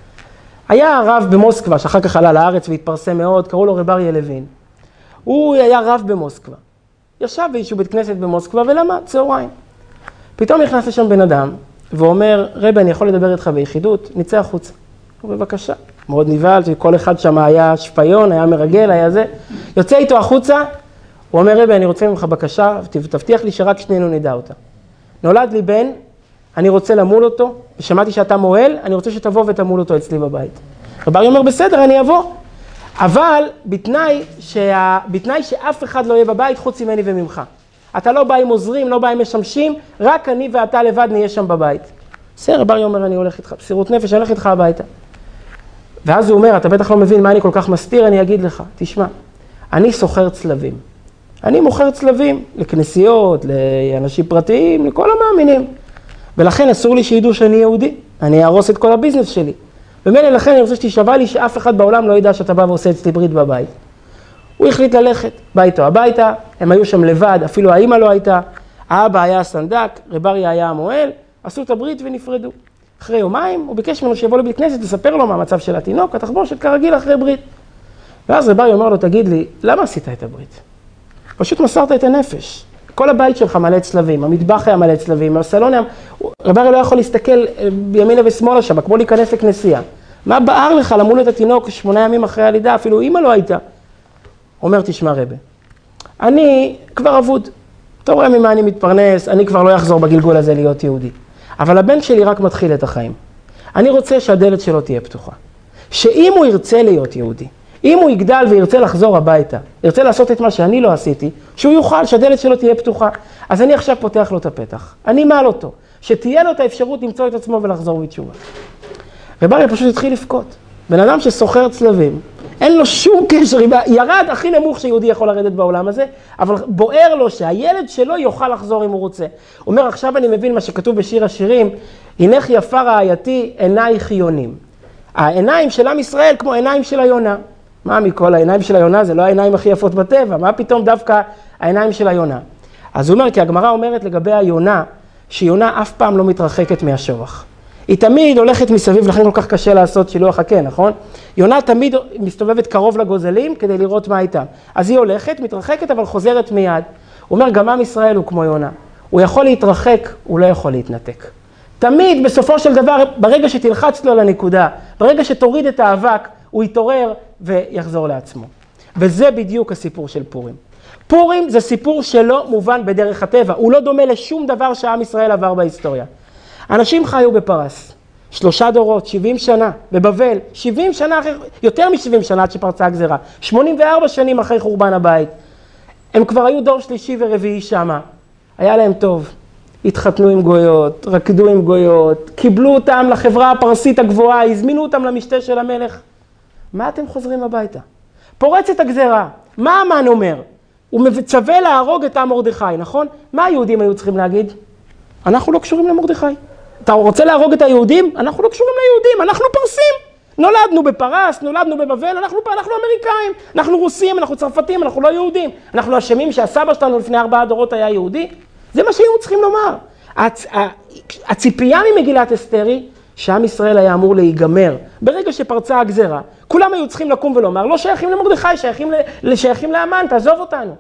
היה רב במוסקבה, שאחר כך עלה לארץ והתפרסם מאוד, קראו לו רב אריה לוין. הוא היה רב במוסקבה. ישב באיזשהו בית כנסת במוסקבה ולמד צהריים. פתאום נכנס לשם בן אדם, ואומר, רבי, אני יכול לדבר איתך ביחידות? נצא החוצה. הוא בבקשה. מאוד נבהל, שכל אחד שם היה שפיון, היה מרגל, היה זה. יוצא איתו החוצה, הוא אומר, רבי, אני רוצה ממך בקשה, תבטיח לי שרק שנינו נדע אותה. נולד לי בן, אני רוצה למול אותו, ושמעתי שאתה מועל, אני רוצה שתבוא ותמול אותו אצלי בבית. רבי אומר, בסדר, אני אבוא. אבל בתנאי, שה... בתנאי שאף אחד לא יהיה בבית חוץ ממני וממך. אתה לא בא עם עוזרים, לא בא עם משמשים, רק אני ואתה לבד נהיה שם בבית. בסדר, רבי אומר, אני הולך איתך, בסירות נפש, אני הולך איתך הביתה. ואז הוא אומר, אתה בטח לא מבין מה אני כל כך מסתיר, אני אגיד לך, תשמע, אני סוחר צלבים. אני מוכר צלבים לכנסיות, לאנשים פרטיים, לכל המאמינים. ולכן אסור לי שידעו שאני יהודי, אני ארוס את כל הביזנס שלי. ומילא לכן אני רוצה שתשווה לי שאף אחד בעולם לא ידע שאתה בא ועושה אצלי ברית בבית. הוא החליט ללכת, בא איתו הביתה, הם היו שם לבד, אפילו האמא לא הייתה, האבא היה הסנדק, רב אריה היה המועל, עשו את הברית ונפרדו. אחרי יומיים הוא ביקש ממנו שיבוא לבית כנסת, לספר לו מה המצב של התינוק, התחבושת כרגיל אחרי ברית. ואז רב אריה אומר לו, תגיד לי, למה עשית את הברית? פשוט מסרת את הנפש. כל הבית שלך מלא צלבים, המטבח היה מלא צלבים, הסלון היה... רב אריה לא יכול להסתכל בימינה ושמאלה שם, כמו להיכנס לכנסייה. מה בער לך למול את התינוק שמונה ימים אחרי הלידה, אפילו אמא לא הייתה. אומר, תשמע רבי, אני כבר אבוד. אתה רואה ממה אני מתפרנס, אני כבר לא אחזור בגלגול הזה להיות יהודי. אבל הבן שלי רק מתחיל את החיים. אני רוצה שהדלת שלו תהיה פתוחה. שאם הוא ירצה להיות יהודי, אם הוא יגדל וירצה לחזור הביתה, ירצה לעשות את מה שאני לא עשיתי, שהוא יוכל, שהדלת שלו תהיה פתוחה. אז אני עכשיו פותח לו את הפתח. אני מעל אותו, שתהיה לו את האפשרות למצוא את עצמו ולחזור בתשובה. רב אריה פשוט התחיל לבכות. בן אדם שסוחר צלבים, אין לו שום קשר, ירד הכי נמוך שיהודי יכול לרדת בעולם הזה, אבל בוער לו שהילד שלו יוכל לחזור אם הוא רוצה. הוא אומר, עכשיו אני מבין מה שכתוב בשיר השירים, הנך יפה רעייתי עינייך יונים. העיניים של עם ישראל כמו עיניים של היונה. מה מכל העיניים של היונה? זה לא העיניים הכי יפות בטבע, מה פתאום דווקא העיניים של היונה? אז הוא אומר, כי הגמרא אומרת לגבי היונה, שיונה אף פעם לא מתרחקת מהשורח. היא תמיד הולכת מסביב, לכן כל כך קשה לעשות שילוח הקן, נכון? יונה תמיד מסתובבת קרוב לגוזלים כדי לראות מה איתם. אז היא הולכת, מתרחקת, אבל חוזרת מיד. הוא אומר, גם עם ישראל הוא כמו יונה. הוא יכול להתרחק, הוא לא יכול להתנתק. תמיד, בסופו של דבר, ברגע שתלחץ לו לנקודה, ברגע שתוריד את האבק, הוא יתעורר ויחזור לעצמו. וזה בדיוק הסיפור של פורים. פורים זה סיפור שלא מובן בדרך הטבע. הוא לא דומה לשום דבר שעם ישראל עבר בהיסטוריה. אנשים חיו בפרס, שלושה דורות, שבעים שנה, בבבל, שבעים שנה אחרי, יותר מ-שבעים שנה עד שפרצה הגזירה, שמונים וארבע שנים אחרי חורבן הבית. הם כבר היו דור שלישי ורביעי שמה. היה להם טוב. התחתנו עם גויות, רקדו עם גויות, קיבלו אותם לחברה הפרסית הגבוהה, הזמינו אותם למשתה של המלך. מה אתם חוזרים הביתה? פורצת הגזירה. מה המן אומר? הוא מצווה להרוג את עם מרדכי, נכון? מה היהודים היו צריכים להגיד? אנחנו לא קשורים למרדכי. אתה רוצה להרוג את היהודים? אנחנו לא קשורים ליהודים, אנחנו פרסים. נולדנו בפרס, נולדנו בבבל, אנחנו, אנחנו אמריקאים, אנחנו רוסים, אנחנו צרפתים, אנחנו לא יהודים. אנחנו אשמים שהסבא שלנו לפני ארבעה דורות היה יהודי. זה מה שהיו צריכים לומר. הצ... הציפייה ממגילת אסתרי, שעם ישראל היה אמור להיגמר. ברגע שפרצה הגזירה, כולם היו צריכים לקום ולומר, לא שייכים למרדכי, שייכים, ל... שייכים לאמן, תעזוב אותנו.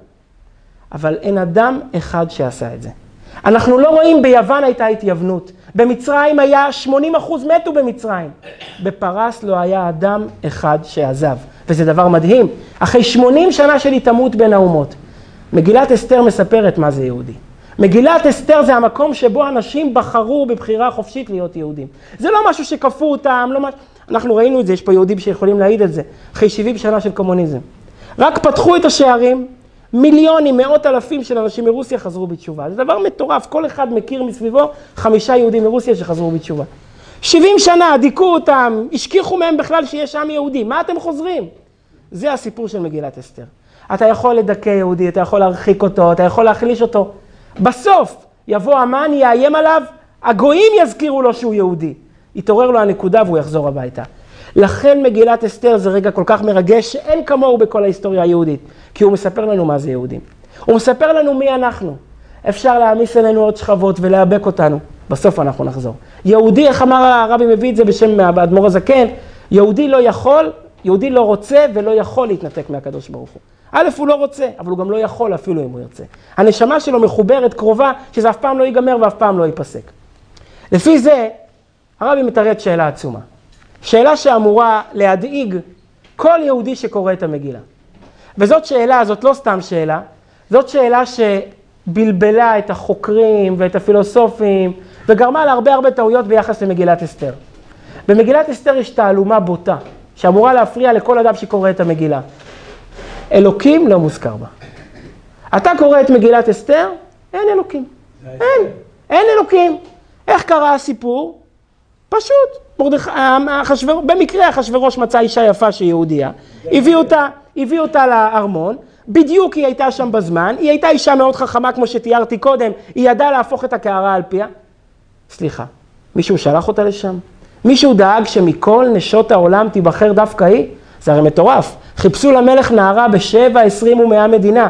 אבל אין אדם אחד שעשה את זה. אנחנו לא רואים ביוון הייתה התייוונות. במצרים היה שמונים אחוז מתו במצרים. בפרס לא היה אדם אחד שעזב. וזה דבר מדהים. אחרי שמונים שנה של התעמות בין האומות. מגילת אסתר מספרת מה זה יהודי. מגילת אסתר זה המקום שבו אנשים בחרו בבחירה חופשית להיות יהודים. זה לא משהו שכפו אותם, לא מש... אנחנו ראינו את זה, יש פה יהודים שיכולים להעיד את זה, אחרי שבעים שנה של קומוניזם. רק פתחו את השערים, מיליונים, מאות אלפים של אנשים מרוסיה חזרו בתשובה. זה דבר מטורף, כל אחד מכיר מסביבו חמישה יהודים מרוסיה שחזרו בתשובה. שבעים שנה, דיכאו אותם, השכיחו מהם בכלל שיש עם יהודי. מה אתם חוזרים? זה הסיפור של מגילת אסתר. אתה יכול לדכא יהודי, אתה יכול להרחיק אותו, אתה יכול להחליש אותו. בסוף יבוא המן, יאיים עליו, הגויים יזכירו לו שהוא יהודי. יתעורר לו הנקודה והוא יחזור הביתה. לכן מגילת אסתר זה רגע כל כך מרגש שאין כמוהו בכל ההיסטוריה היהודית. כי הוא מספר לנו מה זה יהודים. הוא מספר לנו מי אנחנו. אפשר להעמיס עלינו עוד שכבות ולהיאבק אותנו. בסוף אנחנו נחזור. יהודי, איך אמר הרבי מביא את זה בשם האדמו"ר הזקן, יהודי לא יכול, יהודי לא רוצה ולא יכול להתנתק מהקדוש ברוך הוא. א', הוא לא רוצה, אבל הוא גם לא יכול אפילו אם הוא ירצה. הנשמה שלו מחוברת, קרובה, שזה אף פעם לא ייגמר ואף פעם לא ייפסק. לפי זה, הרבי מתרץ שאלה עצומה. שאלה שאמורה להדאיג כל יהודי שקורא את המגילה. וזאת שאלה, זאת לא סתם שאלה, זאת שאלה שבלבלה את החוקרים ואת הפילוסופים, וגרמה להרבה הרבה טעויות ביחס למגילת אסתר. במגילת אסתר יש תעלומה בוטה, שאמורה להפריע לכל אדם שקורא את המגילה. אלוקים לא מוזכר בה. אתה קורא את מגילת אסתר, אין אלוקים. אין, אין אלוקים. איך קרה הסיפור? פשוט. מרדכי, החשבר, במקרה החשברוש מצא אישה יפה שהיא יהודיה. הביא אותה, הביא אותה לארמון. בדיוק היא הייתה שם בזמן. היא הייתה אישה מאוד חכמה כמו שתיארתי קודם. היא ידעה להפוך את הקערה על פיה. סליחה, מישהו שלח אותה לשם? מישהו דאג שמכל נשות העולם תיבחר דווקא היא? זה הרי מטורף. חיפשו למלך נערה בשבע, עשרים ומאה מדינה.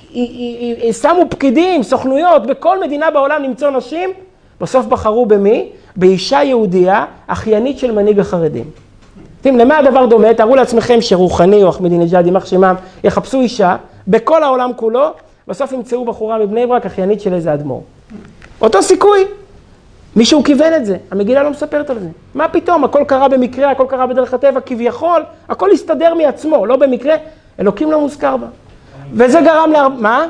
שמו פקידים, סוכנויות, בכל מדינה בעולם למצוא נשים. בסוף בחרו במי? באישה יהודיה, אחיינית של מנהיג החרדים. אתם, למה הדבר דומה? תארו לעצמכם שרוחני או אחמדינג'אד, יימח שמם, יחפשו אישה בכל העולם כולו, בסוף ימצאו בחורה מבני ברק, אחיינית של איזה אדמו"ר. אותו סיכוי. מישהו כיוון את זה, המגילה לא מספרת על זה. מה פתאום? הכל קרה במקרה, הכל קרה בדרך הטבע, כביכול, הכל הסתדר מעצמו, לא במקרה, אלוקים לא מוזכר בה. וזה גרם לה... מה?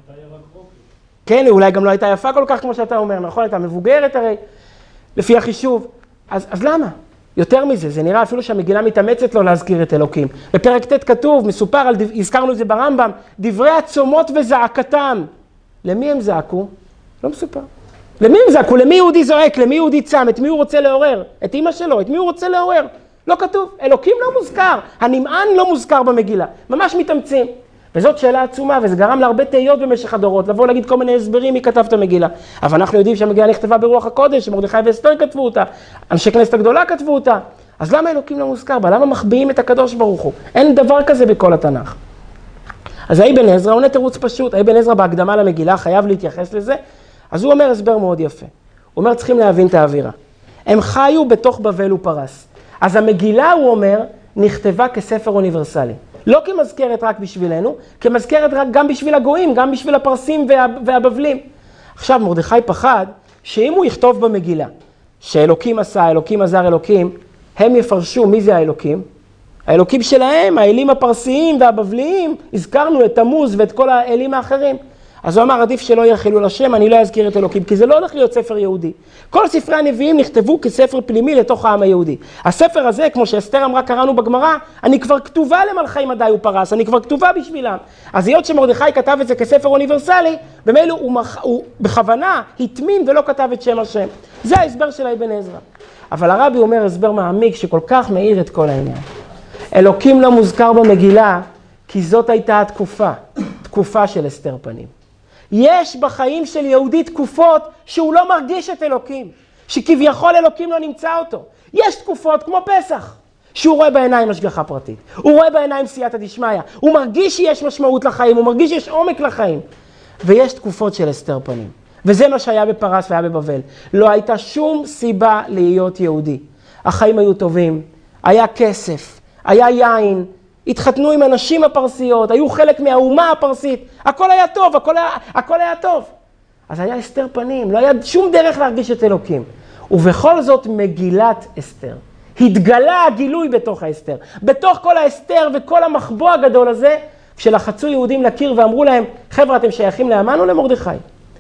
כן, אולי גם לא הייתה יפה כל כך כמו שאתה אומר, נכון? הייתה מבוגרת הרי, לפי החישוב. אז, אז למה? יותר מזה, זה נראה אפילו שהמגילה מתאמצת לא להזכיר את אלוקים. בפרק ט' כתוב, מסופר, על, הזכרנו את זה ברמב"ם, דברי הצומות וזעקתם. למי הם זעקו? לא מסופר. למי הם זעקו? למי יהודי זועק? למי יהודי צם? את מי הוא רוצה לעורר? את אמא שלו? את מי הוא רוצה לעורר? לא כתוב. אלוקים לא מוזכר. הנמען לא מוזכר במגילה. ממש מתאמצים. וזאת שאלה עצומה, וזה גרם להרבה תהיות במשך הדורות, לבוא להגיד כל מיני הסברים מי כתב את המגילה. אבל אנחנו יודעים שהמגילה נכתבה ברוח הקודש, שמרדכי ואסתר כתבו אותה, אנשי כנסת הגדולה כתבו אותה. אז למה אלוקים לא מוזכר בה? למה מחביאים את הקדוש ברוך הוא? אין דבר כזה בכל התנ"ך. אז האבן עזרא עונה תירוץ פשוט, האבן עזרא בהקדמה למגילה חייב להתייחס לזה, אז הוא אומר הסבר מאוד יפה. הוא אומר צריכים להבין את האווירה. הם חיו בתוך בבל ופרס. אז המגילה, הוא אומר, נכתבה כספר אוניברסלי. לא כמזכרת רק בשבילנו, כמזכרת רק גם בשביל הגויים, גם בשביל הפרסים וה, והבבלים. עכשיו מרדכי פחד שאם הוא יכתוב במגילה, שאלוקים עשה, אלוקים עזר אלוקים, הם יפרשו מי זה האלוקים. האלוקים שלהם, האלים הפרסיים והבבליים, הזכרנו את תמוז ואת כל האלים האחרים. אז הוא אמר, עדיף שלא יהיה חילול השם, אני לא אזכיר את אלוקים, כי זה לא הולך להיות ספר יהודי. כל ספרי הנביאים נכתבו כספר פנימי לתוך העם היהודי. הספר הזה, כמו שאסתר אמרה, קראנו בגמרא, אני כבר כתובה למלכי מדי ופרס, אני כבר כתובה בשבילם. אז היות שמרדכי כתב את זה כספר אוניברסלי, במילא הוא, מח... הוא בכוונה התמין ולא כתב את שם השם. זה ההסבר של אבן עזרא. אבל הרבי אומר הסבר מעמיק שכל כך מאיר את כל העניין. אלוקים לא מוזכר במגילה, כי זאת הייתה התקופה, תקופה של אסתר פנים. יש בחיים של יהודי תקופות שהוא לא מרגיש את אלוקים, שכביכול אלוקים לא נמצא אותו. יש תקופות כמו פסח, שהוא רואה בעיניים השגחה פרטית, הוא רואה בעיניים סייעתא דשמיא, הוא מרגיש שיש משמעות לחיים, הוא מרגיש שיש עומק לחיים. ויש תקופות של אסתר פנים, וזה מה שהיה בפרס והיה בבבל. לא הייתה שום סיבה להיות יהודי. החיים היו טובים, היה כסף, היה יין, התחתנו עם אנשים הפרסיות, היו חלק מהאומה הפרסית, הכל היה טוב, הכל היה, הכל היה טוב. אז היה אסתר פנים, לא היה שום דרך להרגיש את אלוקים. ובכל זאת מגילת אסתר. התגלה הגילוי בתוך האסתר. בתוך כל האסתר וכל המחבוא הגדול הזה, כשלחצו יהודים לקיר ואמרו להם, חבר'ה, אתם שייכים להמן או למרדכי?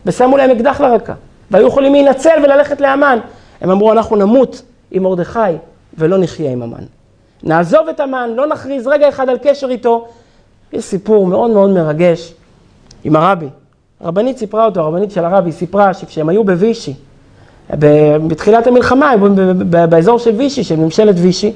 ושמו להם אקדח לרקה, והיו יכולים להינצל וללכת לאמן. הם אמרו, אנחנו נמות עם מרדכי ולא נחיה עם המן. נעזוב את המן, לא נכריז רגע אחד על קשר איתו. יש סיפור מאוד מאוד מרגש עם הרבי. הרבנית סיפרה אותו, הרבנית של הרבי סיפרה שכשהם היו בווישי, בתחילת המלחמה, באזור של וישי, של ממשלת וישי,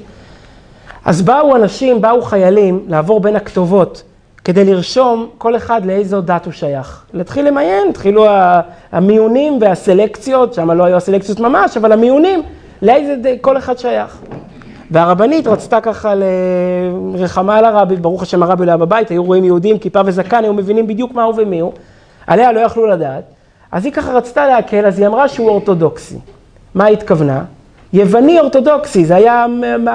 אז באו אנשים, באו חיילים לעבור בין הכתובות, כדי לרשום כל אחד לאיזו דת הוא שייך. להתחיל למיין, התחילו המיונים והסלקציות, שם לא היו הסלקציות ממש, אבל המיונים, לאיזה כל אחד שייך. והרבנית רצתה ככה לרחמה על הרבי, ברוך השם הרבי לא היה בבית, היו רואים יהודים, כיפה וזקן, היו מבינים בדיוק מה הוא ומי הוא, עליה לא יכלו לדעת. אז היא ככה רצתה להקל, אז היא אמרה שהוא אורתודוקסי. מה היא התכוונה? יווני אורתודוקסי, זה היה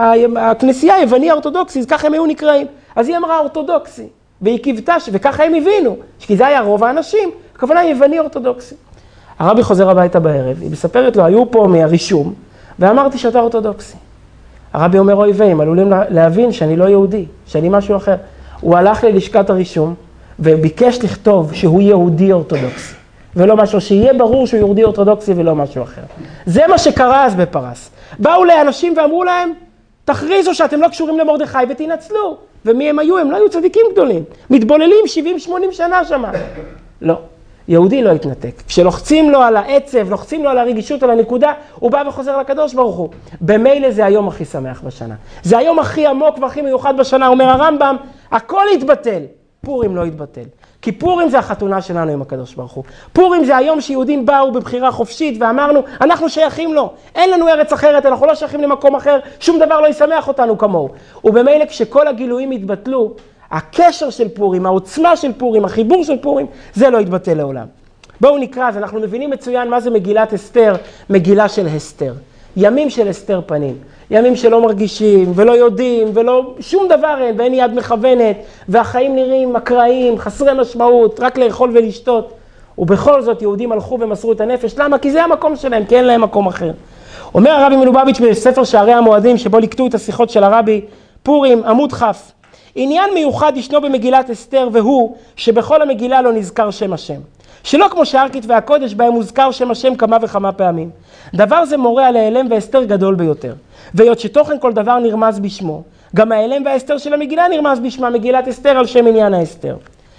הכנסייה יווני אורתודוקסי, אז ככה הם היו נקראים. אז היא אמרה אורתודוקסי, והיא קיוותה, וככה הם הבינו, כי זה היה רוב האנשים, הכוונה יווני אורתודוקסי. הרבי חוזר הביתה בערב, היא מספרת לו, היו פה מהרישום, ואמרתי שאתה אורתודוקסי. הרבי אומר, אוי והם עלולים להבין שאני לא יהודי, שאני משהו אחר. הוא הלך ללשכת הרישום, וביקש לכתוב שהוא יהודי אורתודוקסי. ולא משהו, שיהיה ברור שהוא יהודי אורתודוקסי ולא משהו אחר. זה מה שקרה אז בפרס. באו לאנשים ואמרו להם, תכריזו שאתם לא קשורים למרדכי ותנצלו. ומי הם היו? הם לא היו צדיקים גדולים. מתבוללים שבעים שמונים שנה שמה. לא. יהודי לא התנתק. כשלוחצים לו על העצב, לוחצים לו על הרגישות, על הנקודה, הוא בא וחוזר לקדוש ברוך הוא. במילא זה היום הכי שמח בשנה. זה היום הכי עמוק והכי מיוחד בשנה. אומר הרמב"ם, הכל יתבטל. פורים לא יתבטל. כי פורים זה החתונה שלנו עם הקדוש ברוך הוא. פורים זה היום שיהודים באו בבחירה חופשית ואמרנו, אנחנו שייכים לו. אין לנו ארץ אחרת, אנחנו לא שייכים למקום אחר, שום דבר לא ישמח אותנו כמוהו. ובמילא כשכל הגילויים יתבטלו, הקשר של פורים, העוצמה של פורים, החיבור של פורים, זה לא יתבטל לעולם. בואו נקרא, אז אנחנו מבינים מצוין מה זה מגילת אסתר, מגילה של אסתר. ימים של אסתר פנים. ימים שלא מרגישים ולא יודעים ולא שום דבר אין, ואין יד מכוונת, והחיים נראים אקראיים, חסרי משמעות, רק לאכול ולשתות. ובכל זאת יהודים הלכו ומסרו את הנפש. למה? כי זה המקום שלהם, כי אין להם מקום אחר. אומר הרבי מלובביץ' בספר שערי המועדים, שבו לקטו את השיחות של הרבי, פורים, עמוד חף. עניין מיוחד ישנו במגילת אסתר, והוא שבכל המגילה לא נזכר שם השם. שלא כמו שאר כתבי הקודש בהם מוזכר שם השם כמה וכמה פעמים. דבר זה מורה על ההיעלם והאסתר גדול ביותר. והיות שתוכן כל דבר נרמז בשמו, גם ההיעלם והאסתר של המגילה נרמז בשמה, מגילת אסתר על שם עניין האסתר.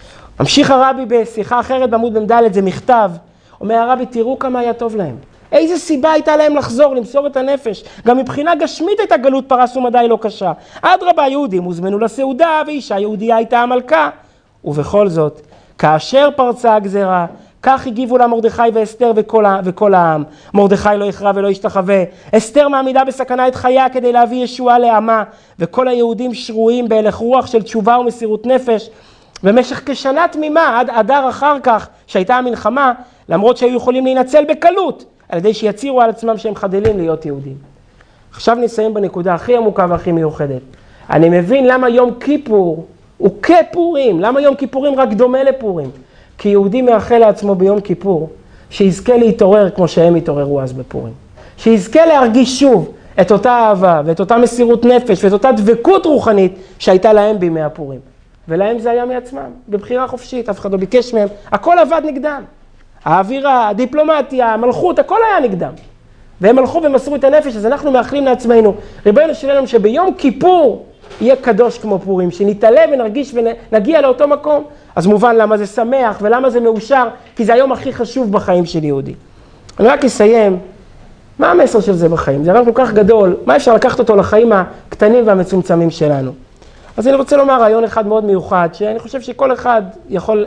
ממשיך הרבי בשיחה אחרת בעמוד ממדלת, זה מכתב. אומר הרבי, תראו כמה היה טוב להם. איזה סיבה הייתה להם לחזור, למסור את הנפש. גם מבחינה גשמית הייתה גלות פרס ומדי לא קשה. אדרבה, יהודים הוזמנו לסעודה, ואישה יהודיה הייתה המלכה. ובכל זאת, כאשר פרצה הגזרה, כך הגיבו לה מרדכי ואסתר וכל, וכל העם. מרדכי לא יכרע ולא ישתחווה. אסתר מעמידה בסכנה את חייה כדי להביא ישועה לעמה, וכל היהודים שרויים בהלך רוח של תשובה ומסירות נפש. במשך כשנה תמימה, עד אדר אחר כך, שהייתה המלחמה, למרות שהיו יכולים להינצל בקלות, על ידי שיצירו על עצמם שהם חדלים להיות יהודים. עכשיו נסיים בנקודה הכי עמוקה והכי מיוחדת. אני מבין למה יום כיפור הוא כפורים, למה יום כיפורים רק דומה לפורים. כי יהודי מאחל לעצמו ביום כיפור, שיזכה להתעורר כמו שהם התעוררו אז בפורים. שיזכה להרגיש שוב את אותה אהבה ואת אותה מסירות נפש ואת אותה דבקות רוחנית שהייתה להם בימי הפורים. ולהם זה היה מעצמם, בבחירה חופשית, אף אחד לא ביקש מהם, הכל עבד נגדם. האווירה, הדיפלומטיה, המלכות, הכל היה נגדם. והם הלכו ומסרו את הנפש, אז אנחנו מאחלים לעצמנו, ריבונו שלנו, שביום כיפור יהיה קדוש כמו פורים, שנתעלה ונרגיש ונגיע לאותו מקום. אז מובן למה זה שמח ולמה זה מאושר, כי זה היום הכי חשוב בחיים של יהודי. אני רק אסיים, מה המסר של זה בחיים? זה רעיון כל כך גדול, מה אפשר לקחת אותו לחיים הקטנים והמצומצמים שלנו? אז אני רוצה לומר רעיון אחד מאוד מיוחד, שאני חושב שכל אחד יכול,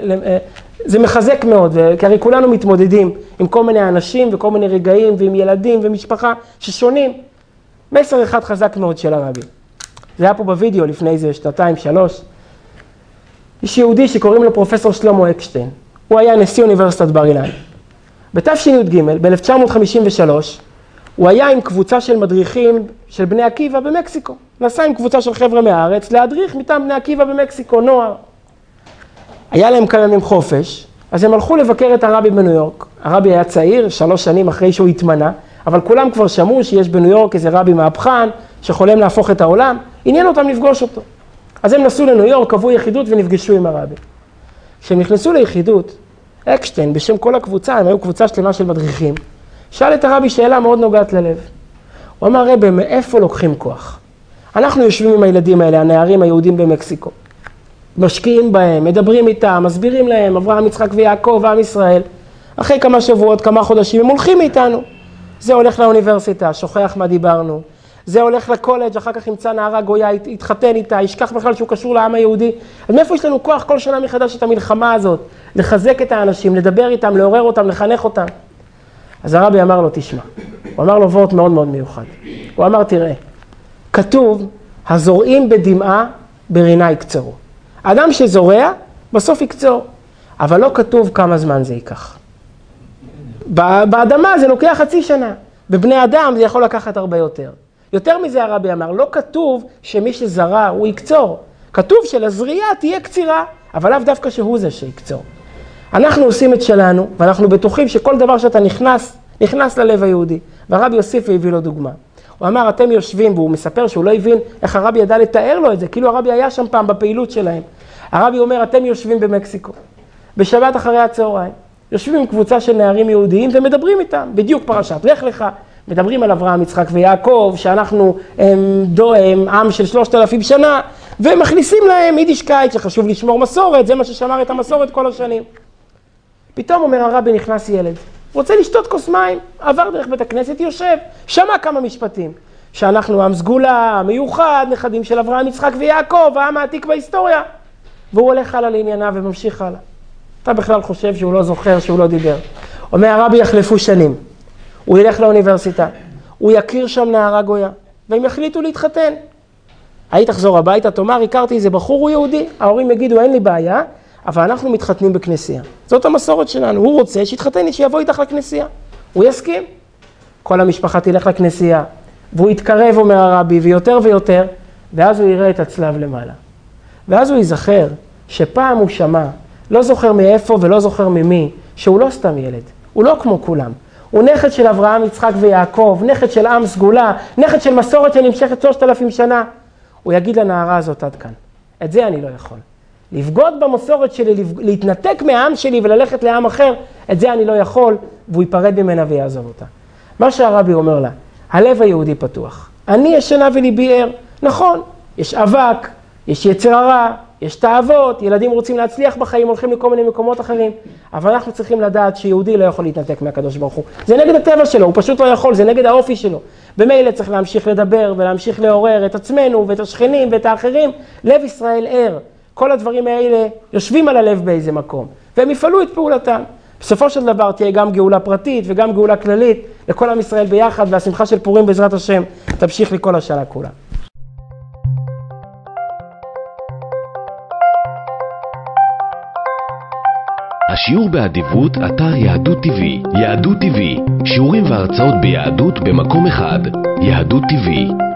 זה מחזק מאוד, כי הרי כולנו מתמודדים עם כל מיני אנשים וכל מיני רגעים ועם ילדים ומשפחה ששונים. מסר אחד חזק מאוד של הרבי. זה היה פה בווידאו לפני איזה שנתיים, שלוש. יש יהודי שקוראים לו פרופסור שלמה אקשטיין. הוא היה נשיא אוניברסיטת בר אילן. בתש"ג, ב-אלף תשע מאות חמישים ושלוש, הוא היה עם קבוצה של מדריכים של בני עקיבא במקסיקו. נסע עם קבוצה של חבר'ה מהארץ להדריך מטעם בני עקיבא במקסיקו, נוער. היה להם כמה ימים חופש, אז הם הלכו לבקר את הרבי בניו יורק. הרבי היה צעיר, שלוש שנים אחרי שהוא התמנה, אבל כולם כבר שמעו שיש בניו יורק איזה רבי מהפכן שחולם להפוך את העולם, עניין אותם לפגוש אותו. אז הם נסעו לניו יורק, קבעו יחידות ונפגשו עם הרבי. כשהם נכנסו ליחידות, אקשטיין, בשם כל הקבוצה, הם היו קבוצה שלמה של מדריכים, שאל את הרבי שאלה מאוד נוגעת ללב. הוא אמר, רבי, מאיפה לוקחים כוח? אנחנו יושבים עם הילדים האלה, הנערים היהודים במקסיקו. משקיעים בהם, מדברים איתם, מסבירים להם, אברהם, יצחק ויעקב ועם ישראל. אחרי כמה שבועות, כמה חודשים, הם הולכים מאיתנו. זה הולך לאוניברסיטה, שוכח מה דיברנו. זה הולך לקולג', אחר כך ימצא נערה גויה, יתחתן איתה, ישכח בכלל שהוא קשור לעם היהודי. אז מאיפה יש לנו כוח כל שנה מחדש את המלחמה הזאת? לחזק את האנשים, לדבר איתם, לעורר אותם, לחנך אותם. אז הרבי אמר לו, תשמע. הוא אמר לו וורט מאוד מאוד מיוחד. הוא אמר, תראה, כתוב, הזורעים בדמעה ברינה יקצרו. האדם שזורע, בסוף יקצור. אבל לא כתוב כמה זמן זה ייקח. באדמה זה לוקח חצי שנה. בבני אדם זה יכול לקחת הרבה יותר. יותר מזה הרבי אמר, לא כתוב שמי שזרע הוא יקצור. כתוב שלזריעה תהיה קצירה, אבל לאו דווקא שהוא זה שיקצור. אנחנו עושים את שלנו, ואנחנו בטוחים שכל דבר שאתה נכנס, נכנס ללב היהודי. והרבי יוסיף והביא לו דוגמה. הוא אמר, אתם יושבים, והוא מספר שהוא לא הבין איך הרבי ידע לתאר לו את זה, כאילו הרבי היה שם פעם בפעילות שלהם. הרבי אומר, אתם יושבים במקסיקו, בשבת אחרי הצהריים, יושבים עם קבוצה של נערים יהודיים ומדברים איתם, בדיוק פרשת לך לך, מדברים על אברהם, יצחק ויעקב, שאנחנו הם, דו, הם, עם של שלושת אלפים שנה, ומכניסים להם יידישקייט שחשוב לשמור מסורת, זה מה ששמר את המסורת כל השנים. פתאום אומר הרבי, נכנס ילד, רוצה לשתות כוס מים, עבר דרך בית הכנסת, יושב, שמע כמה משפטים, שאנחנו עם סגולה, מיוחד, נכדים של אברהם, יצחק ויעקב, העם העתיק בהיסטוריה, והוא הולך הלאה לענייניו וממשיך הלאה. אתה בכלל חושב שהוא לא זוכר, שהוא לא דיבר. אומר הרבי, יחלפו שנים, הוא ילך לאוניברסיטה, הוא יכיר שם נערה גויה, והם יחליטו להתחתן. היית תחזור הביתה, תאמר, הכרתי איזה בחור, הוא יהודי, ההורים יגידו, אין לי בעיה, אבל אנחנו מתחתנים בכנסייה. זאת המסורת שלנו, הוא רוצה שיתחתן, שיבוא איתך לכנסייה. הוא יסכים. כל המשפחה תלך לכנסייה, והוא יתקרב, אומר הרבי, ויותר ויותר, ואז הוא יראה את הצלב למעלה. ואז הוא ייזכר שפעם הוא שמע, לא זוכר מאיפה ולא זוכר ממי, שהוא לא סתם ילד, הוא לא כמו כולם. הוא נכד של אברהם, יצחק ויעקב, נכד של עם סגולה, נכד של מסורת שנמשכת שלושת אלפים שנה. הוא יגיד לנערה הזאת עד כאן, את זה אני לא יכול. לבגוד במסורת שלי, להתנתק מהעם שלי וללכת לעם אחר, את זה אני לא יכול, והוא ייפרד ממנה ויעזוב אותה. מה שהרבי אומר לה, הלב היהודי פתוח. אני ישנה וליבי ער. נכון, יש אבק, יש יצר הרע, יש תאוות, ילדים רוצים להצליח בחיים, הולכים לכל מיני מקומות אחרים, אבל אנחנו צריכים לדעת שיהודי לא יכול להתנתק מהקדוש ברוך הוא. זה נגד הטבע שלו, הוא פשוט לא יכול, זה נגד האופי שלו. במילא צריך להמשיך לדבר ולהמשיך לעורר את עצמנו ואת השכנים ואת האחרים. לב ישראל ער. כל הדברים האלה יושבים על הלב באיזה מקום, והם יפעלו את פעולתם. בסופו של דבר תהיה גם גאולה פרטית וגם גאולה כללית לכל עם ישראל ביחד, והשמחה של פורים בעזרת השם תמשיך לכל השנה כולה. השיעור באדיבות, אתר יהדות טיווי. יהדות טיווי, שיעורים והרצאות ביהדות במקום אחד. יהדות טיווי.